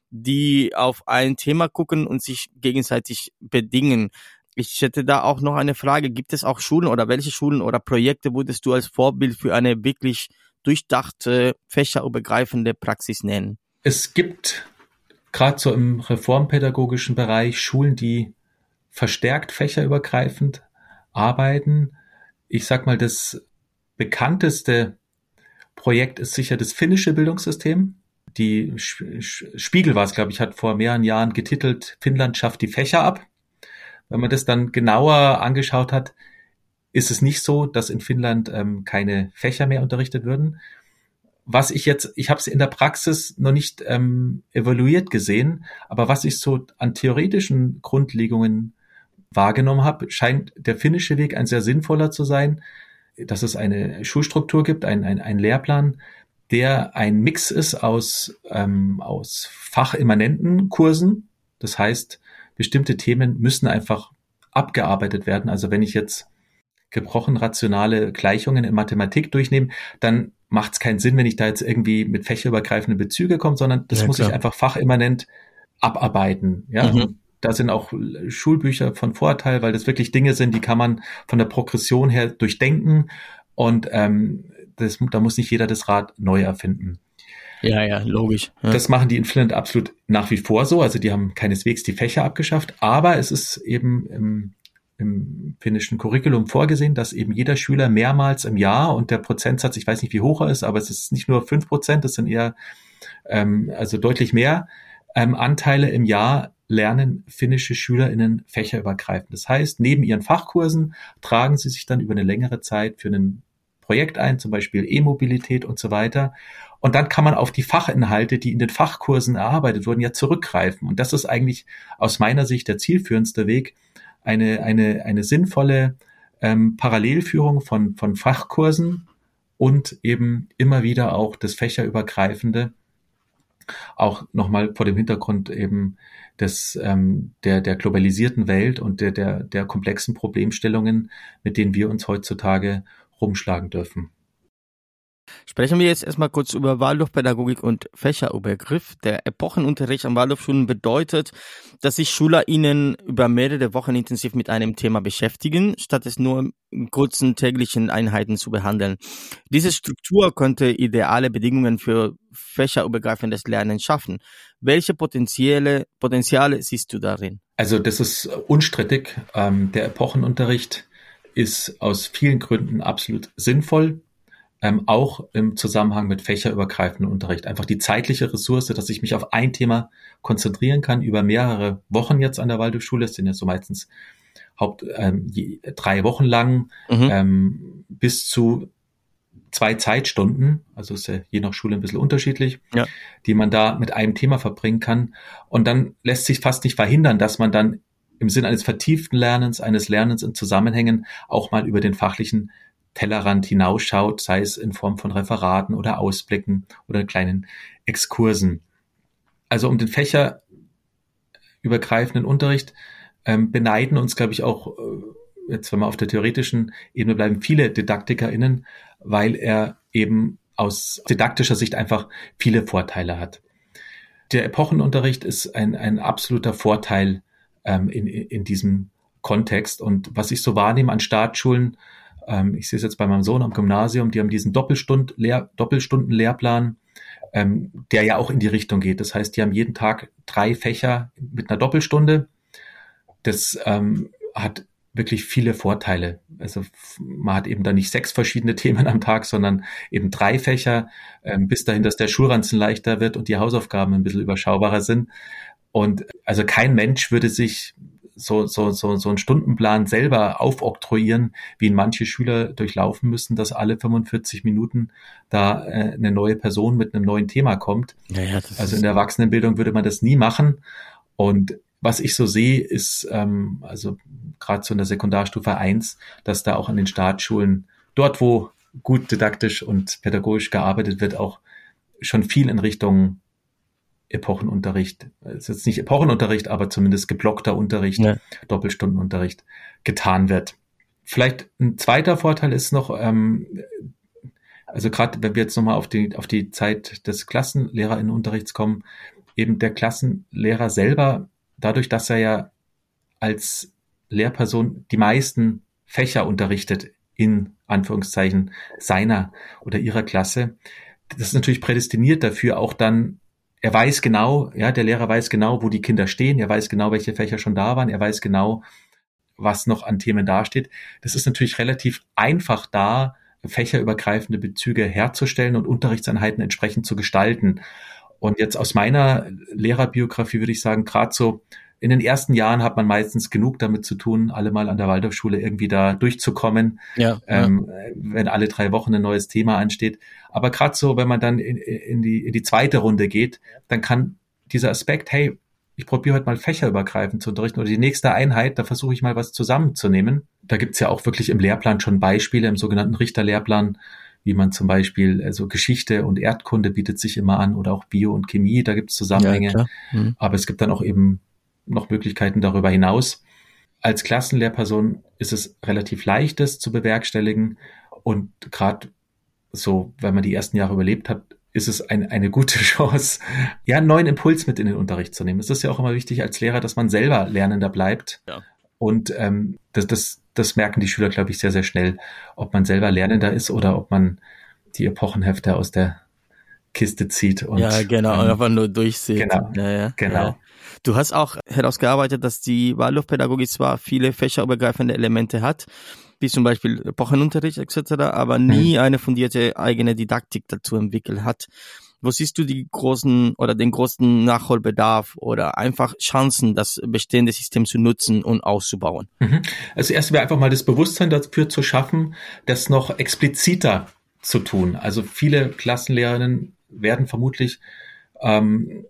die auf ein Thema gucken und sich gegenseitig bedingen. Ich hätte da auch noch eine Frage. Gibt es auch Schulen oder welche Schulen oder Projekte würdest du als Vorbild für eine wirklich durchdachte, fächerübergreifende Praxis nennen?
Es gibt gerade so im reformpädagogischen Bereich Schulen, die verstärkt fächerübergreifend arbeiten. Ich sag mal, das bekannteste Projekt ist sicher das finnische Bildungssystem. Die Spiegel war es, glaube ich, hat vor mehreren Jahren getitelt, Finnland schafft die Fächer ab. Wenn man das dann genauer angeschaut hat, ist es nicht so, dass in Finnland ähm, keine Fächer mehr unterrichtet würden. Was ich jetzt, ich habe es in der Praxis noch nicht ähm, evaluiert gesehen, aber was ich so an theoretischen Grundlegungen wahrgenommen habe, scheint der finnische Weg ein sehr sinnvoller zu sein, dass es eine Schulstruktur gibt, ein, ein, ein Lehrplan, der ein Mix ist aus, ähm, aus fachimmanenten Kursen. Das heißt, bestimmte Themen müssen einfach abgearbeitet werden. Also wenn ich jetzt gebrochen rationale Gleichungen in Mathematik durchnehme, dann macht es keinen Sinn, wenn ich da jetzt irgendwie mit fächerübergreifenden Bezüge komme, sondern das ja, muss klar. ich einfach fachimmanent abarbeiten. Ja. Mhm. Da sind auch Schulbücher von Vorteil, weil das wirklich Dinge sind, die kann man von der Progression her durchdenken und ähm, das, da muss nicht jeder das Rad neu erfinden.
Ja, ja, logisch. Ja.
Das machen die in Finnland absolut nach wie vor so, also die haben keineswegs die Fächer abgeschafft, aber es ist eben im, im finnischen Curriculum vorgesehen, dass eben jeder Schüler mehrmals im Jahr und der Prozentsatz, ich weiß nicht, wie hoch er ist, aber es ist nicht nur fünf Prozent, das sind eher ähm, also deutlich mehr ähm, Anteile im Jahr lernen finnische SchülerInnen fächerübergreifend. Das heißt, neben ihren Fachkursen tragen sie sich dann über eine längere Zeit für ein Projekt ein, zum Beispiel E-Mobilität und so weiter. Und dann kann man auf die Fachinhalte, die in den Fachkursen erarbeitet wurden, ja zurückgreifen. Und das ist eigentlich aus meiner Sicht der zielführendste Weg, eine, eine, eine sinnvolle ähm, Parallelführung von, von Fachkursen und eben immer wieder auch das Fächerübergreifende, auch nochmal vor dem Hintergrund eben des, ähm, der, der globalisierten Welt und der, der, der komplexen Problemstellungen, mit denen wir uns heutzutage rumschlagen dürfen.
Sprechen wir jetzt erstmal kurz über Waldorfpädagogik und Fächerübergriff. Der Epochenunterricht an Waldorfschulen bedeutet, dass sich SchülerInnen über mehrere Wochen intensiv mit einem Thema beschäftigen, statt es nur in kurzen täglichen Einheiten zu behandeln. Diese Struktur könnte ideale Bedingungen für fächerübergreifendes Lernen schaffen. Welche Potenziale, Potenziale siehst du darin?
Also das ist unstrittig. Ähm, der Epochenunterricht ist aus vielen Gründen absolut sinnvoll. Ähm, auch im Zusammenhang mit fächerübergreifendem Unterricht. Einfach die zeitliche Ressource, dass ich mich auf ein Thema konzentrieren kann über mehrere Wochen jetzt an der Waldorfschule. Das sind ja so meistens Haupt, ähm, je, drei Wochen lang mhm. ähm, bis zu zwei Zeitstunden, also ist ja je nach Schule ein bisschen unterschiedlich, ja. die man da mit einem Thema verbringen kann. Und dann lässt sich fast nicht verhindern, dass man dann im Sinne eines vertieften Lernens, eines Lernens in Zusammenhängen auch mal über den fachlichen Tellerrand hinausschaut, sei es in Form von Referaten oder Ausblicken oder kleinen Exkursen. Also um den fächerübergreifenden Unterricht ähm, beneiden uns, glaube ich, auch, äh, jetzt wenn wir auf der theoretischen Ebene bleiben, viele DidaktikerInnen, weil er eben aus didaktischer Sicht einfach viele Vorteile hat. Der Epochenunterricht ist ein, ein absoluter Vorteil ähm, in, in diesem Kontext. Und was ich so wahrnehme an Staatsschulen, ich sehe es jetzt bei meinem Sohn am Gymnasium, die haben diesen Doppelstund, Lehr, Doppelstundenlehrplan, ähm, der ja auch in die Richtung geht. Das heißt, die haben jeden Tag drei Fächer mit einer Doppelstunde. Das ähm, hat wirklich viele Vorteile. Also man hat eben da nicht sechs verschiedene Themen am Tag, sondern eben drei Fächer, ähm, bis dahin, dass der Schulranzen leichter wird und die Hausaufgaben ein bisschen überschaubarer sind. Und also kein Mensch würde sich so so so so einen Stundenplan selber aufoktroyieren, wie ihn manche Schüler durchlaufen müssen, dass alle fünfundvierzig Minuten da äh, eine neue Person mit einem neuen Thema kommt. Ja, ja, das also in der Erwachsenenbildung würde man das nie machen. Und was ich so sehe, ist ähm, also gerade so in der Sekundarstufe eins, dass da auch an den Staatsschulen, dort wo gut didaktisch und pädagogisch gearbeitet wird, auch schon viel in Richtung Epochenunterricht, es ist jetzt nicht Epochenunterricht, aber zumindest geblockter Unterricht, ja. Doppelstundenunterricht getan wird. Vielleicht ein zweiter Vorteil ist noch, ähm, also gerade wenn wir jetzt nochmal auf die, auf die Zeit des KlassenlehrerInnenunterrichts kommen, eben der Klassenlehrer selber, dadurch, dass er ja als Lehrperson die meisten Fächer unterrichtet, in Anführungszeichen seiner oder ihrer Klasse, das ist natürlich prädestiniert dafür, auch dann er weiß genau, ja, der Lehrer weiß genau, wo die Kinder stehen, er weiß genau, welche Fächer schon da waren, er weiß genau, was noch an Themen dasteht. Das ist natürlich relativ einfach da, fächerübergreifende Bezüge herzustellen und Unterrichtseinheiten entsprechend zu gestalten. Und jetzt aus meiner Lehrerbiografie würde ich sagen, gerade so in den ersten Jahren hat man meistens genug damit zu tun, alle mal an der Waldorfschule irgendwie da durchzukommen, ja, ähm, ja. wenn alle drei Wochen ein neues Thema ansteht. Aber gerade so, wenn man dann in, in die in die zweite Runde geht, dann kann dieser Aspekt, hey, ich probiere heute mal fächerübergreifend zu unterrichten oder die nächste Einheit, da versuche ich mal was zusammenzunehmen. Da gibt's ja auch wirklich im Lehrplan schon Beispiele, im sogenannten Richterlehrplan, wie man zum Beispiel, also Geschichte und Erdkunde bietet sich immer an oder auch Bio und Chemie, da gibt's Zusammenhänge. Ja, mhm. Aber es gibt dann auch eben noch Möglichkeiten darüber hinaus. Als Klassenlehrperson ist es relativ leicht, das zu bewerkstelligen. Und gerade so, wenn man die ersten Jahre überlebt hat, ist es ein, eine gute Chance, ja, einen neuen Impuls mit in den Unterricht zu nehmen. Es ist ja auch immer wichtig als Lehrer, dass man selber Lernender bleibt. Ja. Und ähm, das, das, das merken die Schüler, glaube ich, sehr, sehr schnell, ob man selber Lernender ist oder ob man die Epochenhefte aus der Kiste zieht. Und,
ja, genau, ähm, und einfach nur durchsieht.
Genau, ja, ja, genau. Ja.
Du hast auch herausgearbeitet, dass die Waldorfpädagogik zwar viele fächerübergreifende Elemente hat, wie zum Beispiel Epochenunterricht et cetera, aber nie mhm. eine fundierte eigene Didaktik dazu entwickelt hat. Wo siehst du die großen oder den großen Nachholbedarf oder einfach Chancen, das bestehende System zu nutzen und auszubauen?
Mhm. Also erst wäre einfach mal das Bewusstsein dafür zu schaffen, das noch expliziter zu tun. Also viele Klassenlehrerinnen werden vermutlich ähm,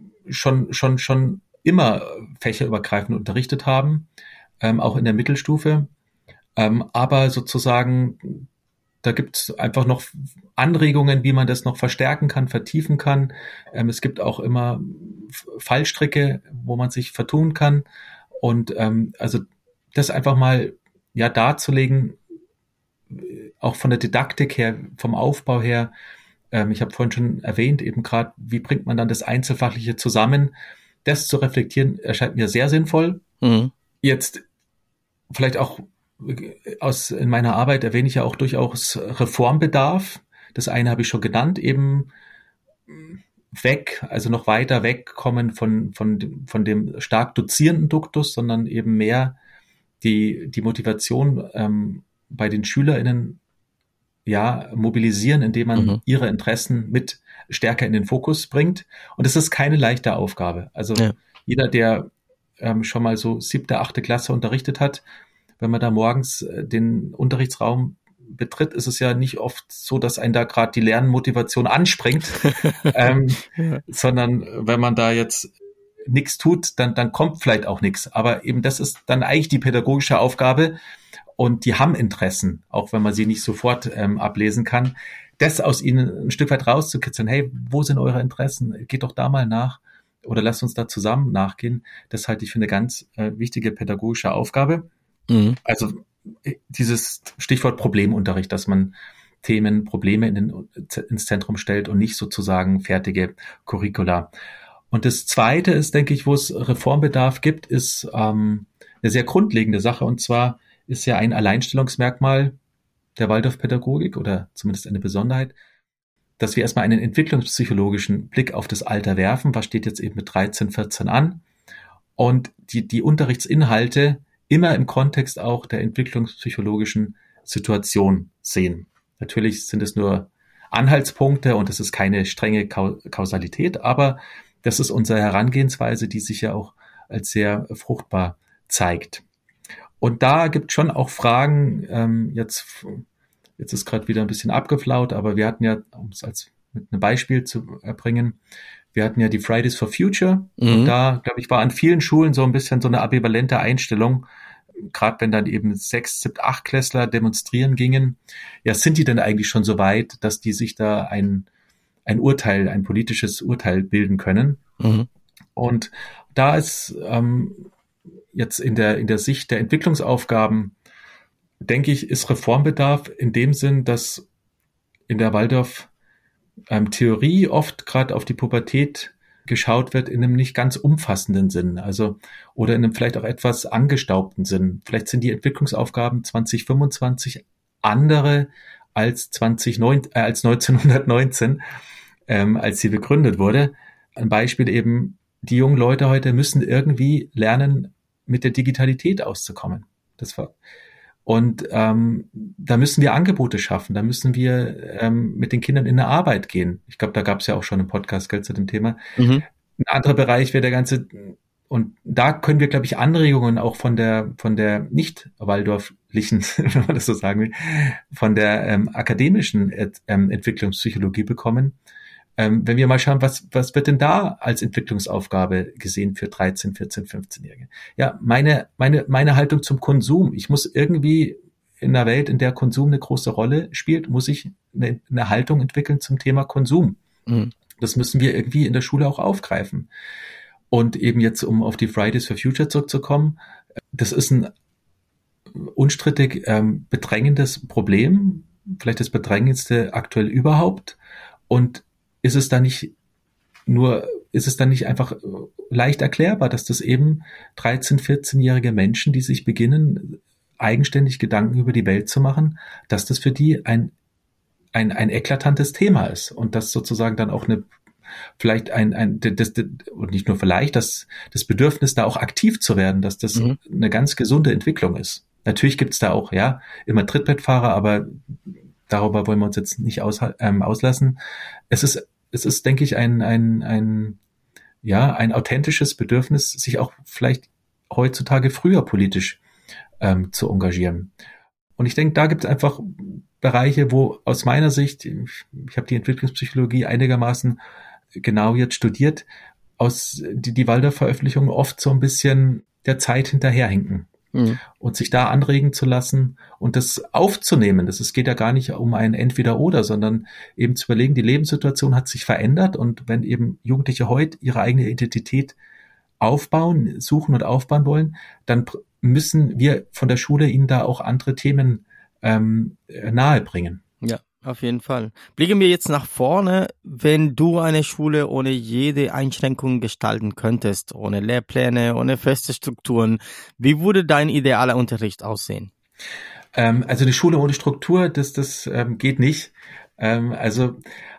schon schon schon immer fächerübergreifend unterrichtet haben, ähm, auch in der Mittelstufe. Ähm, aber sozusagen, da gibt es einfach noch Anregungen, wie man das noch verstärken kann, vertiefen kann. Ähm, es gibt auch immer Fallstricke, wo man sich vertun kann. Und ähm, also das einfach mal ja darzulegen, auch von der Didaktik her, vom Aufbau her, ähm, ich habe vorhin schon erwähnt, eben gerade, wie bringt man dann das Einzelfachliche zusammen? Das zu reflektieren, erscheint mir sehr sinnvoll. Mhm. Jetzt vielleicht auch aus in meiner Arbeit erwähne ich ja auch durchaus Reformbedarf. Das eine habe ich schon genannt, eben weg, also noch weiter wegkommen von, von, von dem stark dozierenden Duktus, sondern eben mehr die, die Motivation ähm, bei den SchülerInnen ja, mobilisieren, indem man mhm. ihre Interessen mit stärker in den Fokus bringt. Und das ist keine leichte Aufgabe. Also ja. jeder, der ähm, schon mal so siebte, achte Klasse unterrichtet hat, wenn man da morgens äh, den Unterrichtsraum betritt, ist es ja nicht oft so, dass einen da gerade die Lernmotivation anspringt, ähm, ja. sondern wenn man da jetzt nichts tut, dann, dann kommt vielleicht auch nichts. Aber eben das ist dann eigentlich die pädagogische Aufgabe und die haben Interessen, auch wenn man sie nicht sofort ähm, ablesen kann, das aus ihnen ein Stück weit rauszukitzeln. Hey, wo sind eure Interessen? Geht doch da mal nach oder lasst uns da zusammen nachgehen. Das halte ich für eine ganz äh, wichtige pädagogische Aufgabe. Mhm. Also dieses Stichwort Problemunterricht, dass man Themen, Probleme in den, ins Zentrum stellt und nicht sozusagen fertige Curricula. Und das Zweite ist, denke ich, wo es Reformbedarf gibt, ist ähm, eine sehr grundlegende Sache. Und zwar ist ja ein Alleinstellungsmerkmal der Waldorfpädagogik oder zumindest eine Besonderheit, dass wir erstmal einen entwicklungspsychologischen Blick auf das Alter werfen. Was steht jetzt eben mit dreizehn, vierzehn an? Und die, die Unterrichtsinhalte immer im Kontext auch der entwicklungspsychologischen Situation sehen. Natürlich sind es nur Anhaltspunkte und es ist keine strenge Kausalität, aber das ist unsere Herangehensweise, die sich ja auch als sehr fruchtbar zeigt. Und da gibt es schon auch Fragen, ähm, jetzt, jetzt ist gerade wieder ein bisschen abgeflaut, aber wir hatten ja, um es als mit einem Beispiel zu erbringen, wir hatten ja die Fridays for Future mhm. und da, glaube ich, war an vielen Schulen so ein bisschen so eine ambivalente Einstellung, gerade wenn dann eben sechs, sieben, acht Klässler demonstrieren gingen. Ja, sind die denn eigentlich schon so weit, dass die sich da ein, ein Urteil, ein politisches Urteil bilden können? Mhm. Und da ist ähm, jetzt in der, in der Sicht der Entwicklungsaufgaben, denke ich, ist Reformbedarf in dem Sinn, dass in der Waldorf Ähm, Theorie oft gerade auf die Pubertät geschaut wird in einem nicht ganz umfassenden Sinn, also oder in einem vielleicht auch etwas angestaubten Sinn. Vielleicht sind die Entwicklungsaufgaben zwanzig fünfundzwanzig andere als zwanzig neun, äh, als neunzehnhundertneunzehn, ähm, als sie begründet wurde. Ein Beispiel eben: Die jungen Leute heute müssen irgendwie lernen, mit der Digitalität auszukommen. Das war Und ähm, da müssen wir Angebote schaffen, da müssen wir ähm, mit den Kindern in eine Arbeit gehen. Ich glaube, da gab es ja auch schon einen Podcast, gell, zu dem Thema. Mhm. Ein anderer Bereich wäre der ganze, und da können wir, glaube ich, Anregungen auch von der von der nicht waldorflichen, wenn man das so sagen will, von der ähm, akademischen ähm, Entwicklungspsychologie bekommen. Ähm, wenn wir mal schauen, was was wird denn da als Entwicklungsaufgabe gesehen für dreizehn, vierzehn, fünfzehnjährige? Ja, meine meine meine Haltung zum Konsum. Ich muss irgendwie in einer Welt, in der Konsum eine große Rolle spielt, muss ich eine, eine Haltung entwickeln zum Thema Konsum. Mhm. Das müssen wir irgendwie in der Schule auch aufgreifen. Und eben jetzt, um auf die Fridays for Future zurückzukommen, das ist ein unstrittig ähm, bedrängendes Problem, vielleicht das bedrängendste aktuell überhaupt. Und ist es dann nicht nur, ist es dann nicht einfach leicht erklärbar, dass das eben dreizehn-, vierzehnjährige Menschen, die sich beginnen, eigenständig Gedanken über die Welt zu machen, dass das für die ein, ein, ein eklatantes Thema ist und dass sozusagen dann auch eine, vielleicht ein, ein, das, das, und nicht nur vielleicht, dass das Bedürfnis, da auch aktiv zu werden, dass das mhm. eine ganz gesunde Entwicklung ist. Natürlich gibt's da auch, ja, immer Trittbettfahrer, aber darüber wollen wir uns jetzt nicht aus, ähm, auslassen. Es ist, es ist, denke ich, ein, ein, ein, ja, ein authentisches Bedürfnis, sich auch vielleicht heutzutage früher politisch ähm, zu engagieren. Und ich denke, da gibt es einfach Bereiche, wo aus meiner Sicht, ich, ich habe die Entwicklungspsychologie einigermaßen genau jetzt studiert, aus die, die Waldorf-Veröffentlichungen oft so ein bisschen der Zeit hinterherhinken. Mhm. Und sich da anregen zu lassen und das aufzunehmen. Das, es geht ja gar nicht um ein Entweder-Oder, sondern eben zu überlegen, die Lebenssituation hat sich verändert und wenn eben Jugendliche heute ihre eigene Identität aufbauen, suchen und aufbauen wollen, dann müssen wir von der Schule ihnen da auch andere Themen ähm, nahebringen.
Ja, auf jeden Fall. Blicken wir jetzt nach vorne. Wenn du eine Schule ohne jede Einschränkung gestalten könntest, ohne Lehrpläne, ohne feste Strukturen, wie würde dein idealer Unterricht aussehen?
Ähm, also eine Schule ohne Struktur, das, das ähm, geht nicht. Ähm, also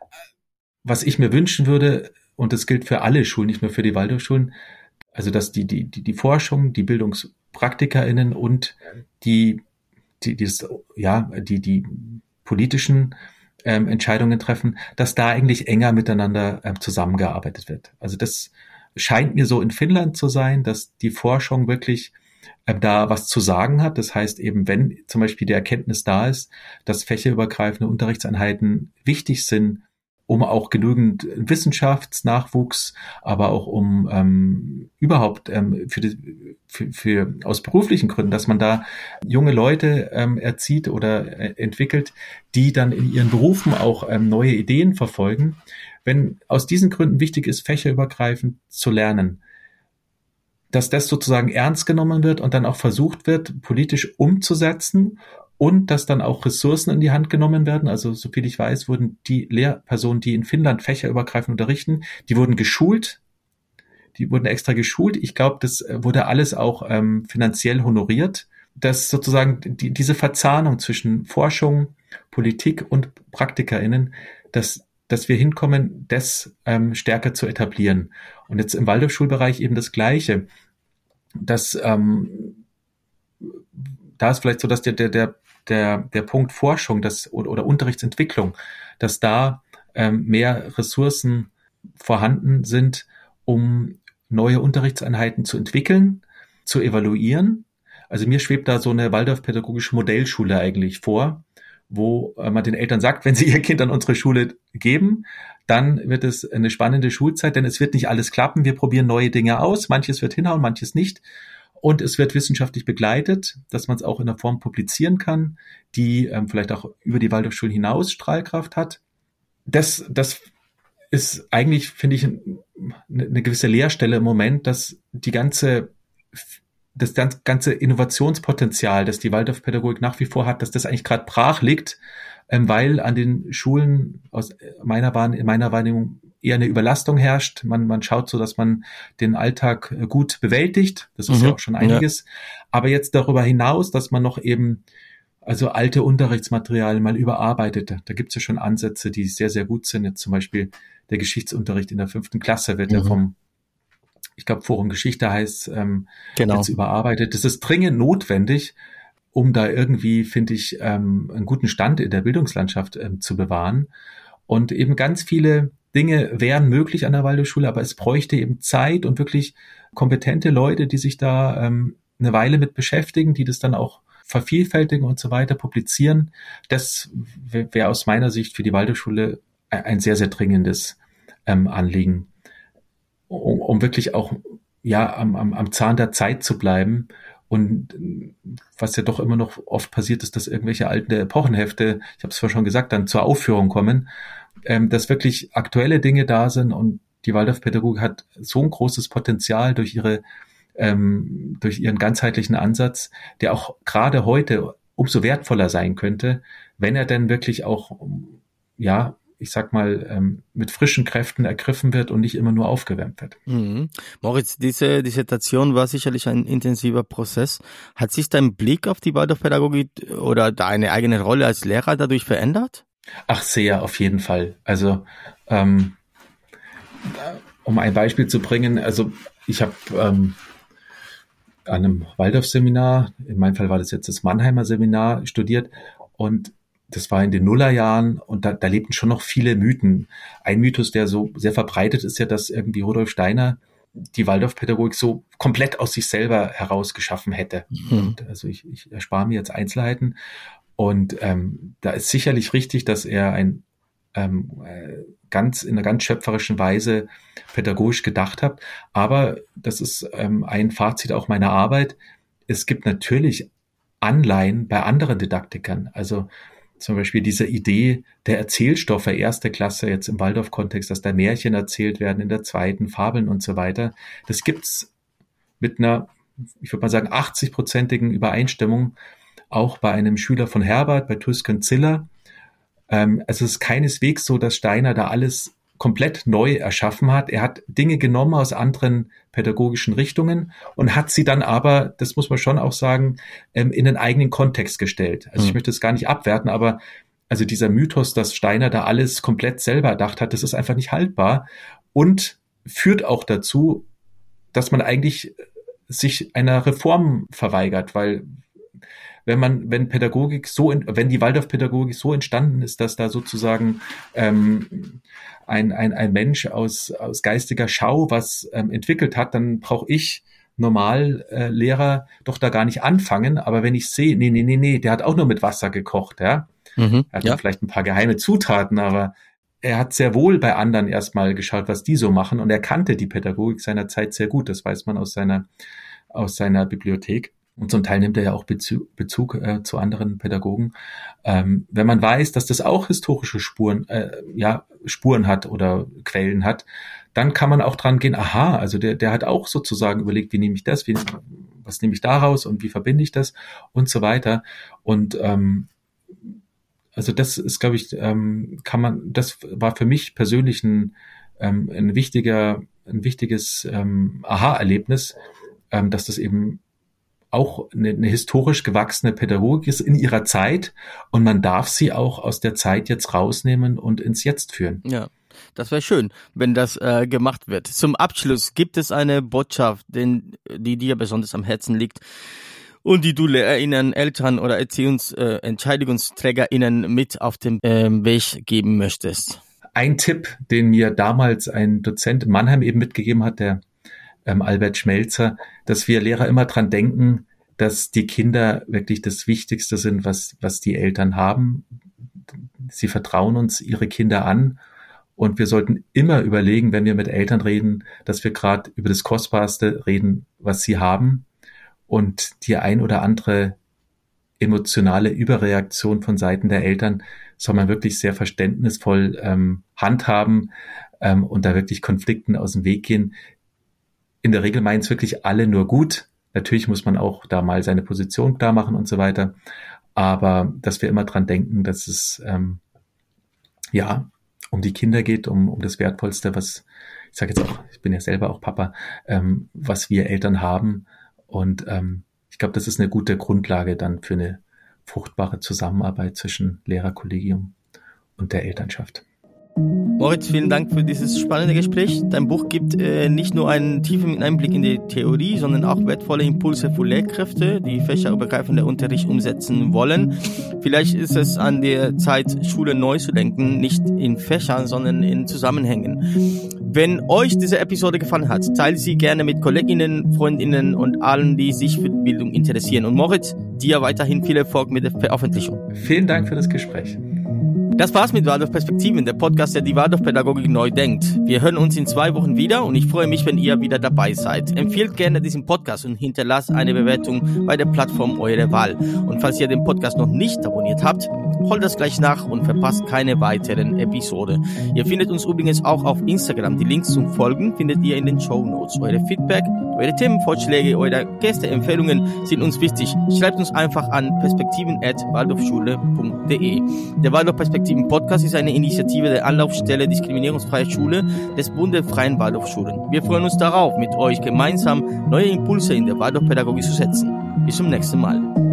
was ich mir wünschen würde, und das gilt für alle Schulen, nicht nur für die Waldorfschulen, also dass die, die, die, die Forschung, die BildungspraktikerInnen und die, die, die, ja, die, die politischen ähm, Entscheidungen treffen, dass da eigentlich enger miteinander ähm, zusammengearbeitet wird. Also das scheint mir so in Finnland zu sein, dass die Forschung wirklich ähm, da was zu sagen hat. Das heißt eben, wenn zum Beispiel die Erkenntnis da ist, dass fächerübergreifende Unterrichtseinheiten wichtig sind, um auch genügend Wissenschaftsnachwuchs, aber auch um ähm, überhaupt ähm, für, die, für, für aus beruflichen Gründen, dass man da junge Leute ähm, erzieht oder äh, entwickelt, die dann in ihren Berufen auch ähm, neue Ideen verfolgen. Wenn aus diesen Gründen wichtig ist, fächerübergreifend zu lernen, dass das sozusagen ernst genommen wird und dann auch versucht wird, politisch umzusetzen und dass dann auch Ressourcen in die Hand genommen werden. Also soviel ich weiß, wurden die Lehrpersonen, die in Finnland fächerübergreifend unterrichten, die wurden geschult, die wurden extra geschult. Ich glaube, das wurde alles auch ähm, finanziell honoriert, dass sozusagen die, diese Verzahnung zwischen Forschung, Politik und PraktikerInnen, dass dass wir hinkommen, das ähm, stärker zu etablieren. Und jetzt im Waldorfschulbereich eben das Gleiche. Das, ähm, da ist vielleicht so, dass der, der, der, der, der Punkt Forschung das, oder, oder Unterrichtsentwicklung, dass da ähm, mehr Ressourcen vorhanden sind, um neue Unterrichtseinheiten zu entwickeln, zu evaluieren. Also mir schwebt da so eine Waldorf-pädagogische Modellschule eigentlich vor, wo man den Eltern sagt, wenn sie ihr Kind an unsere Schule geben, dann wird es eine spannende Schulzeit, denn es wird nicht alles klappen. Wir probieren neue Dinge aus. Manches wird hinhauen, manches nicht. Und es wird wissenschaftlich begleitet, dass man es auch in einer Form publizieren kann, die ähm, vielleicht auch über die Waldorfschulen hinaus Strahlkraft hat. Das, das ist eigentlich, finde ich, eine gewisse Leerstelle im Moment, dass die ganze das ganze Innovationspotenzial, das die Waldorfpädagogik nach wie vor hat, dass das eigentlich gerade brach liegt, weil an den Schulen aus meiner Wahrnehmung, in meiner Wahrnehmung eher eine Überlastung herrscht. Man, man schaut so, dass man den Alltag gut bewältigt. Das ist mhm. ja auch schon einiges. Ja. Aber jetzt darüber hinaus, dass man noch eben also alte Unterrichtsmaterialien mal überarbeitet. Da gibt es ja schon Ansätze, die sehr, sehr gut sind. Jetzt zum Beispiel der Geschichtsunterricht in der fünften Klasse wird mhm. ja vom ich glaube, Forum Geschichte heißt ähm, genau. jetzt überarbeitet. Das ist dringend notwendig, um da irgendwie, finde ich, ähm, einen guten Stand in der Bildungslandschaft ähm, zu bewahren. Und eben ganz viele Dinge wären möglich an der Waldorfschule, aber es bräuchte eben Zeit und wirklich kompetente Leute, die sich da ähm, eine Weile mit beschäftigen, die das dann auch vervielfältigen und so weiter, publizieren. Das wäre aus meiner Sicht für die Waldorfschule ein sehr, sehr dringendes ähm, Anliegen. Um, um wirklich auch ja am, am, am Zahn der Zeit zu bleiben. Und was ja doch immer noch oft passiert ist, dass irgendwelche alten Epochenhefte, ich habe es vorhin schon gesagt, dann zur Aufführung kommen, ähm, dass wirklich aktuelle Dinge da sind und die Waldorfpädagogik hat so ein großes Potenzial durch ihre ähm, durch ihren ganzheitlichen Ansatz, der auch gerade heute umso wertvoller sein könnte, wenn er denn wirklich auch ja ich sag mal, ähm, mit frischen Kräften ergriffen wird und nicht immer nur aufgewärmt wird.
Mhm. Moritz, diese Dissertation war sicherlich ein intensiver Prozess. Hat sich dein Blick auf die Waldorfpädagogik oder deine eigene Rolle als Lehrer dadurch verändert?
Ach, sehr, auf jeden Fall. Also, ähm, um ein Beispiel zu bringen, also ich habe ähm, an einem Waldorf-Seminar, in meinem Fall war das jetzt das Mannheimer Seminar, studiert und das war in den Nullerjahren und da, da lebten schon noch viele Mythen. Ein Mythos, der so sehr verbreitet ist, ja, dass irgendwie Rudolf Steiner die Waldorfpädagogik so komplett aus sich selber heraus geschaffen hätte. Mhm. Und also ich, ich erspare mir jetzt Einzelheiten. Und ähm, da ist sicherlich richtig, dass er ein ähm, ganz in einer ganz schöpferischen Weise pädagogisch gedacht hat. Aber das ist ähm, ein Fazit auch meiner Arbeit. Es gibt natürlich Anleihen bei anderen Didaktikern. Also zum Beispiel diese Idee der Erzählstoffe erste Klasse jetzt im Waldorf-Kontext, dass da Märchen erzählt werden in der zweiten, Fabeln und so weiter. Das gibt's mit einer, ich würde mal sagen, achtzig-prozentigen Übereinstimmung auch bei einem Schüler von Herbert, bei Tuscan Ziller. Ähm, also es ist keineswegs so, dass Steiner da alles komplett neu erschaffen hat. Er hat Dinge genommen aus anderen pädagogischen Richtungen und hat sie dann aber, das muss man schon auch sagen, ähm, in den eigenen Kontext gestellt. Also mhm. ich möchte es gar nicht abwerten, aber also dieser Mythos, dass Steiner da alles komplett selber erdacht hat, das ist einfach nicht haltbar und führt auch dazu, dass man eigentlich sich einer Reform verweigert, weil wenn man, wenn Pädagogik so, wenn die Waldorfpädagogik so entstanden ist, dass da sozusagen ähm, ein, ein, ein Mensch aus, aus geistiger Schau was ähm, entwickelt hat, dann brauche ich Normallehrer äh, doch da gar nicht anfangen. Aber wenn ich sehe, nee, nee, nee, nee, der hat auch nur mit Wasser gekocht, ja. Mhm, er hat ja vielleicht ein paar geheime Zutaten, aber er hat sehr wohl bei anderen erstmal geschaut, was die so machen, und er kannte die Pädagogik seiner Zeit sehr gut. Das weiß man aus seiner, aus seiner Bibliothek. Und zum Teil nimmt er ja auch Bezug, Bezug äh, zu anderen Pädagogen. Ähm, wenn man weiß, dass das auch historische Spuren, äh, ja, Spuren hat oder Quellen hat, dann kann man auch dran gehen, aha, also der, der hat auch sozusagen überlegt, wie nehme ich das, wie, was nehme ich daraus und wie verbinde ich das und so weiter. Und ähm, also das ist, glaube ich, ähm, kann man, das war für mich persönlich ein, ähm, ein wichtiger, ein wichtiges ähm, Aha-Erlebnis, ähm, dass das eben auch eine, eine historisch gewachsene Pädagogik ist in ihrer Zeit, und man darf sie auch aus der Zeit jetzt rausnehmen und ins Jetzt führen.
Ja, das wäre schön, wenn das äh, gemacht wird. Zum Abschluss, gibt es eine Botschaft, den, die dir besonders am Herzen liegt und die du LehrerInnen, Eltern oder Erziehungs-, äh, EntscheidungsträgerInnen mit auf den äh, Weg geben möchtest?
Ein Tipp, den mir damals ein Dozent in Mannheim eben mitgegeben hat, der ähm, Albert Schmelzer, dass wir Lehrer immer dran denken, dass die Kinder wirklich das Wichtigste sind, was, was die Eltern haben. Sie vertrauen uns ihre Kinder an, und wir sollten immer überlegen, wenn wir mit Eltern reden, dass wir gerade über das Kostbarste reden, was sie haben, und die ein oder andere emotionale Überreaktion von Seiten der Eltern soll man wirklich sehr verständnisvoll ähm, handhaben ähm, und da wirklich Konflikten aus dem Weg gehen. In der Regel meinen es wirklich alle nur gut. Natürlich muss man auch da mal seine Position klar machen und so weiter. Aber dass wir immer dran denken, dass es ähm, ja um die Kinder geht, um, um das Wertvollste, was, ich sage jetzt auch, ich bin ja selber auch Papa, ähm, was wir Eltern haben. Und ähm, ich glaube, das ist eine gute Grundlage dann für eine fruchtbare Zusammenarbeit zwischen Lehrerkollegium und der Elternschaft.
Moritz, vielen Dank für dieses spannende Gespräch. Dein Buch gibt äh, nicht nur einen tiefen Einblick in die Theorie, sondern auch wertvolle Impulse für Lehrkräfte, die fächerübergreifende Unterricht umsetzen wollen. Vielleicht ist es an der Zeit, Schule neu zu denken, nicht in Fächern, sondern in Zusammenhängen. Wenn euch diese Episode gefallen hat, teilt sie gerne mit Kolleginnen, Freundinnen und allen, die sich für Bildung interessieren. Und Moritz, dir weiterhin viel Erfolg mit der Veröffentlichung.
Vielen Dank für das Gespräch.
Das war's mit Waldorf Perspektiven, der Podcast, der die Waldorfpädagogik neu denkt. Wir hören uns in zwei Wochen wieder, und ich freue mich, wenn ihr wieder dabei seid. Empfehlt gerne diesen Podcast und hinterlasst eine Bewertung bei der Plattform eurer Wahl. Und falls ihr den Podcast noch nicht abonniert habt, holt das gleich nach und verpasst keine weiteren Episoden. Ihr findet uns übrigens auch auf Instagram. Die Links zum Folgen findet ihr in den Shownotes. Eure Feedback, eure Themenvorschläge, eure Gästeempfehlungen sind uns wichtig. Schreibt uns einfach an perspektiven at waldorfschule punkt de. Der Waldorf Perspektiven Podcast ist eine Initiative der Anlaufstelle Diskriminierungsfreie Schule des Bundes Freien Waldorfschulen. Wir freuen uns darauf, mit euch gemeinsam neue Impulse in der Waldorfpädagogik zu setzen. Bis zum nächsten Mal.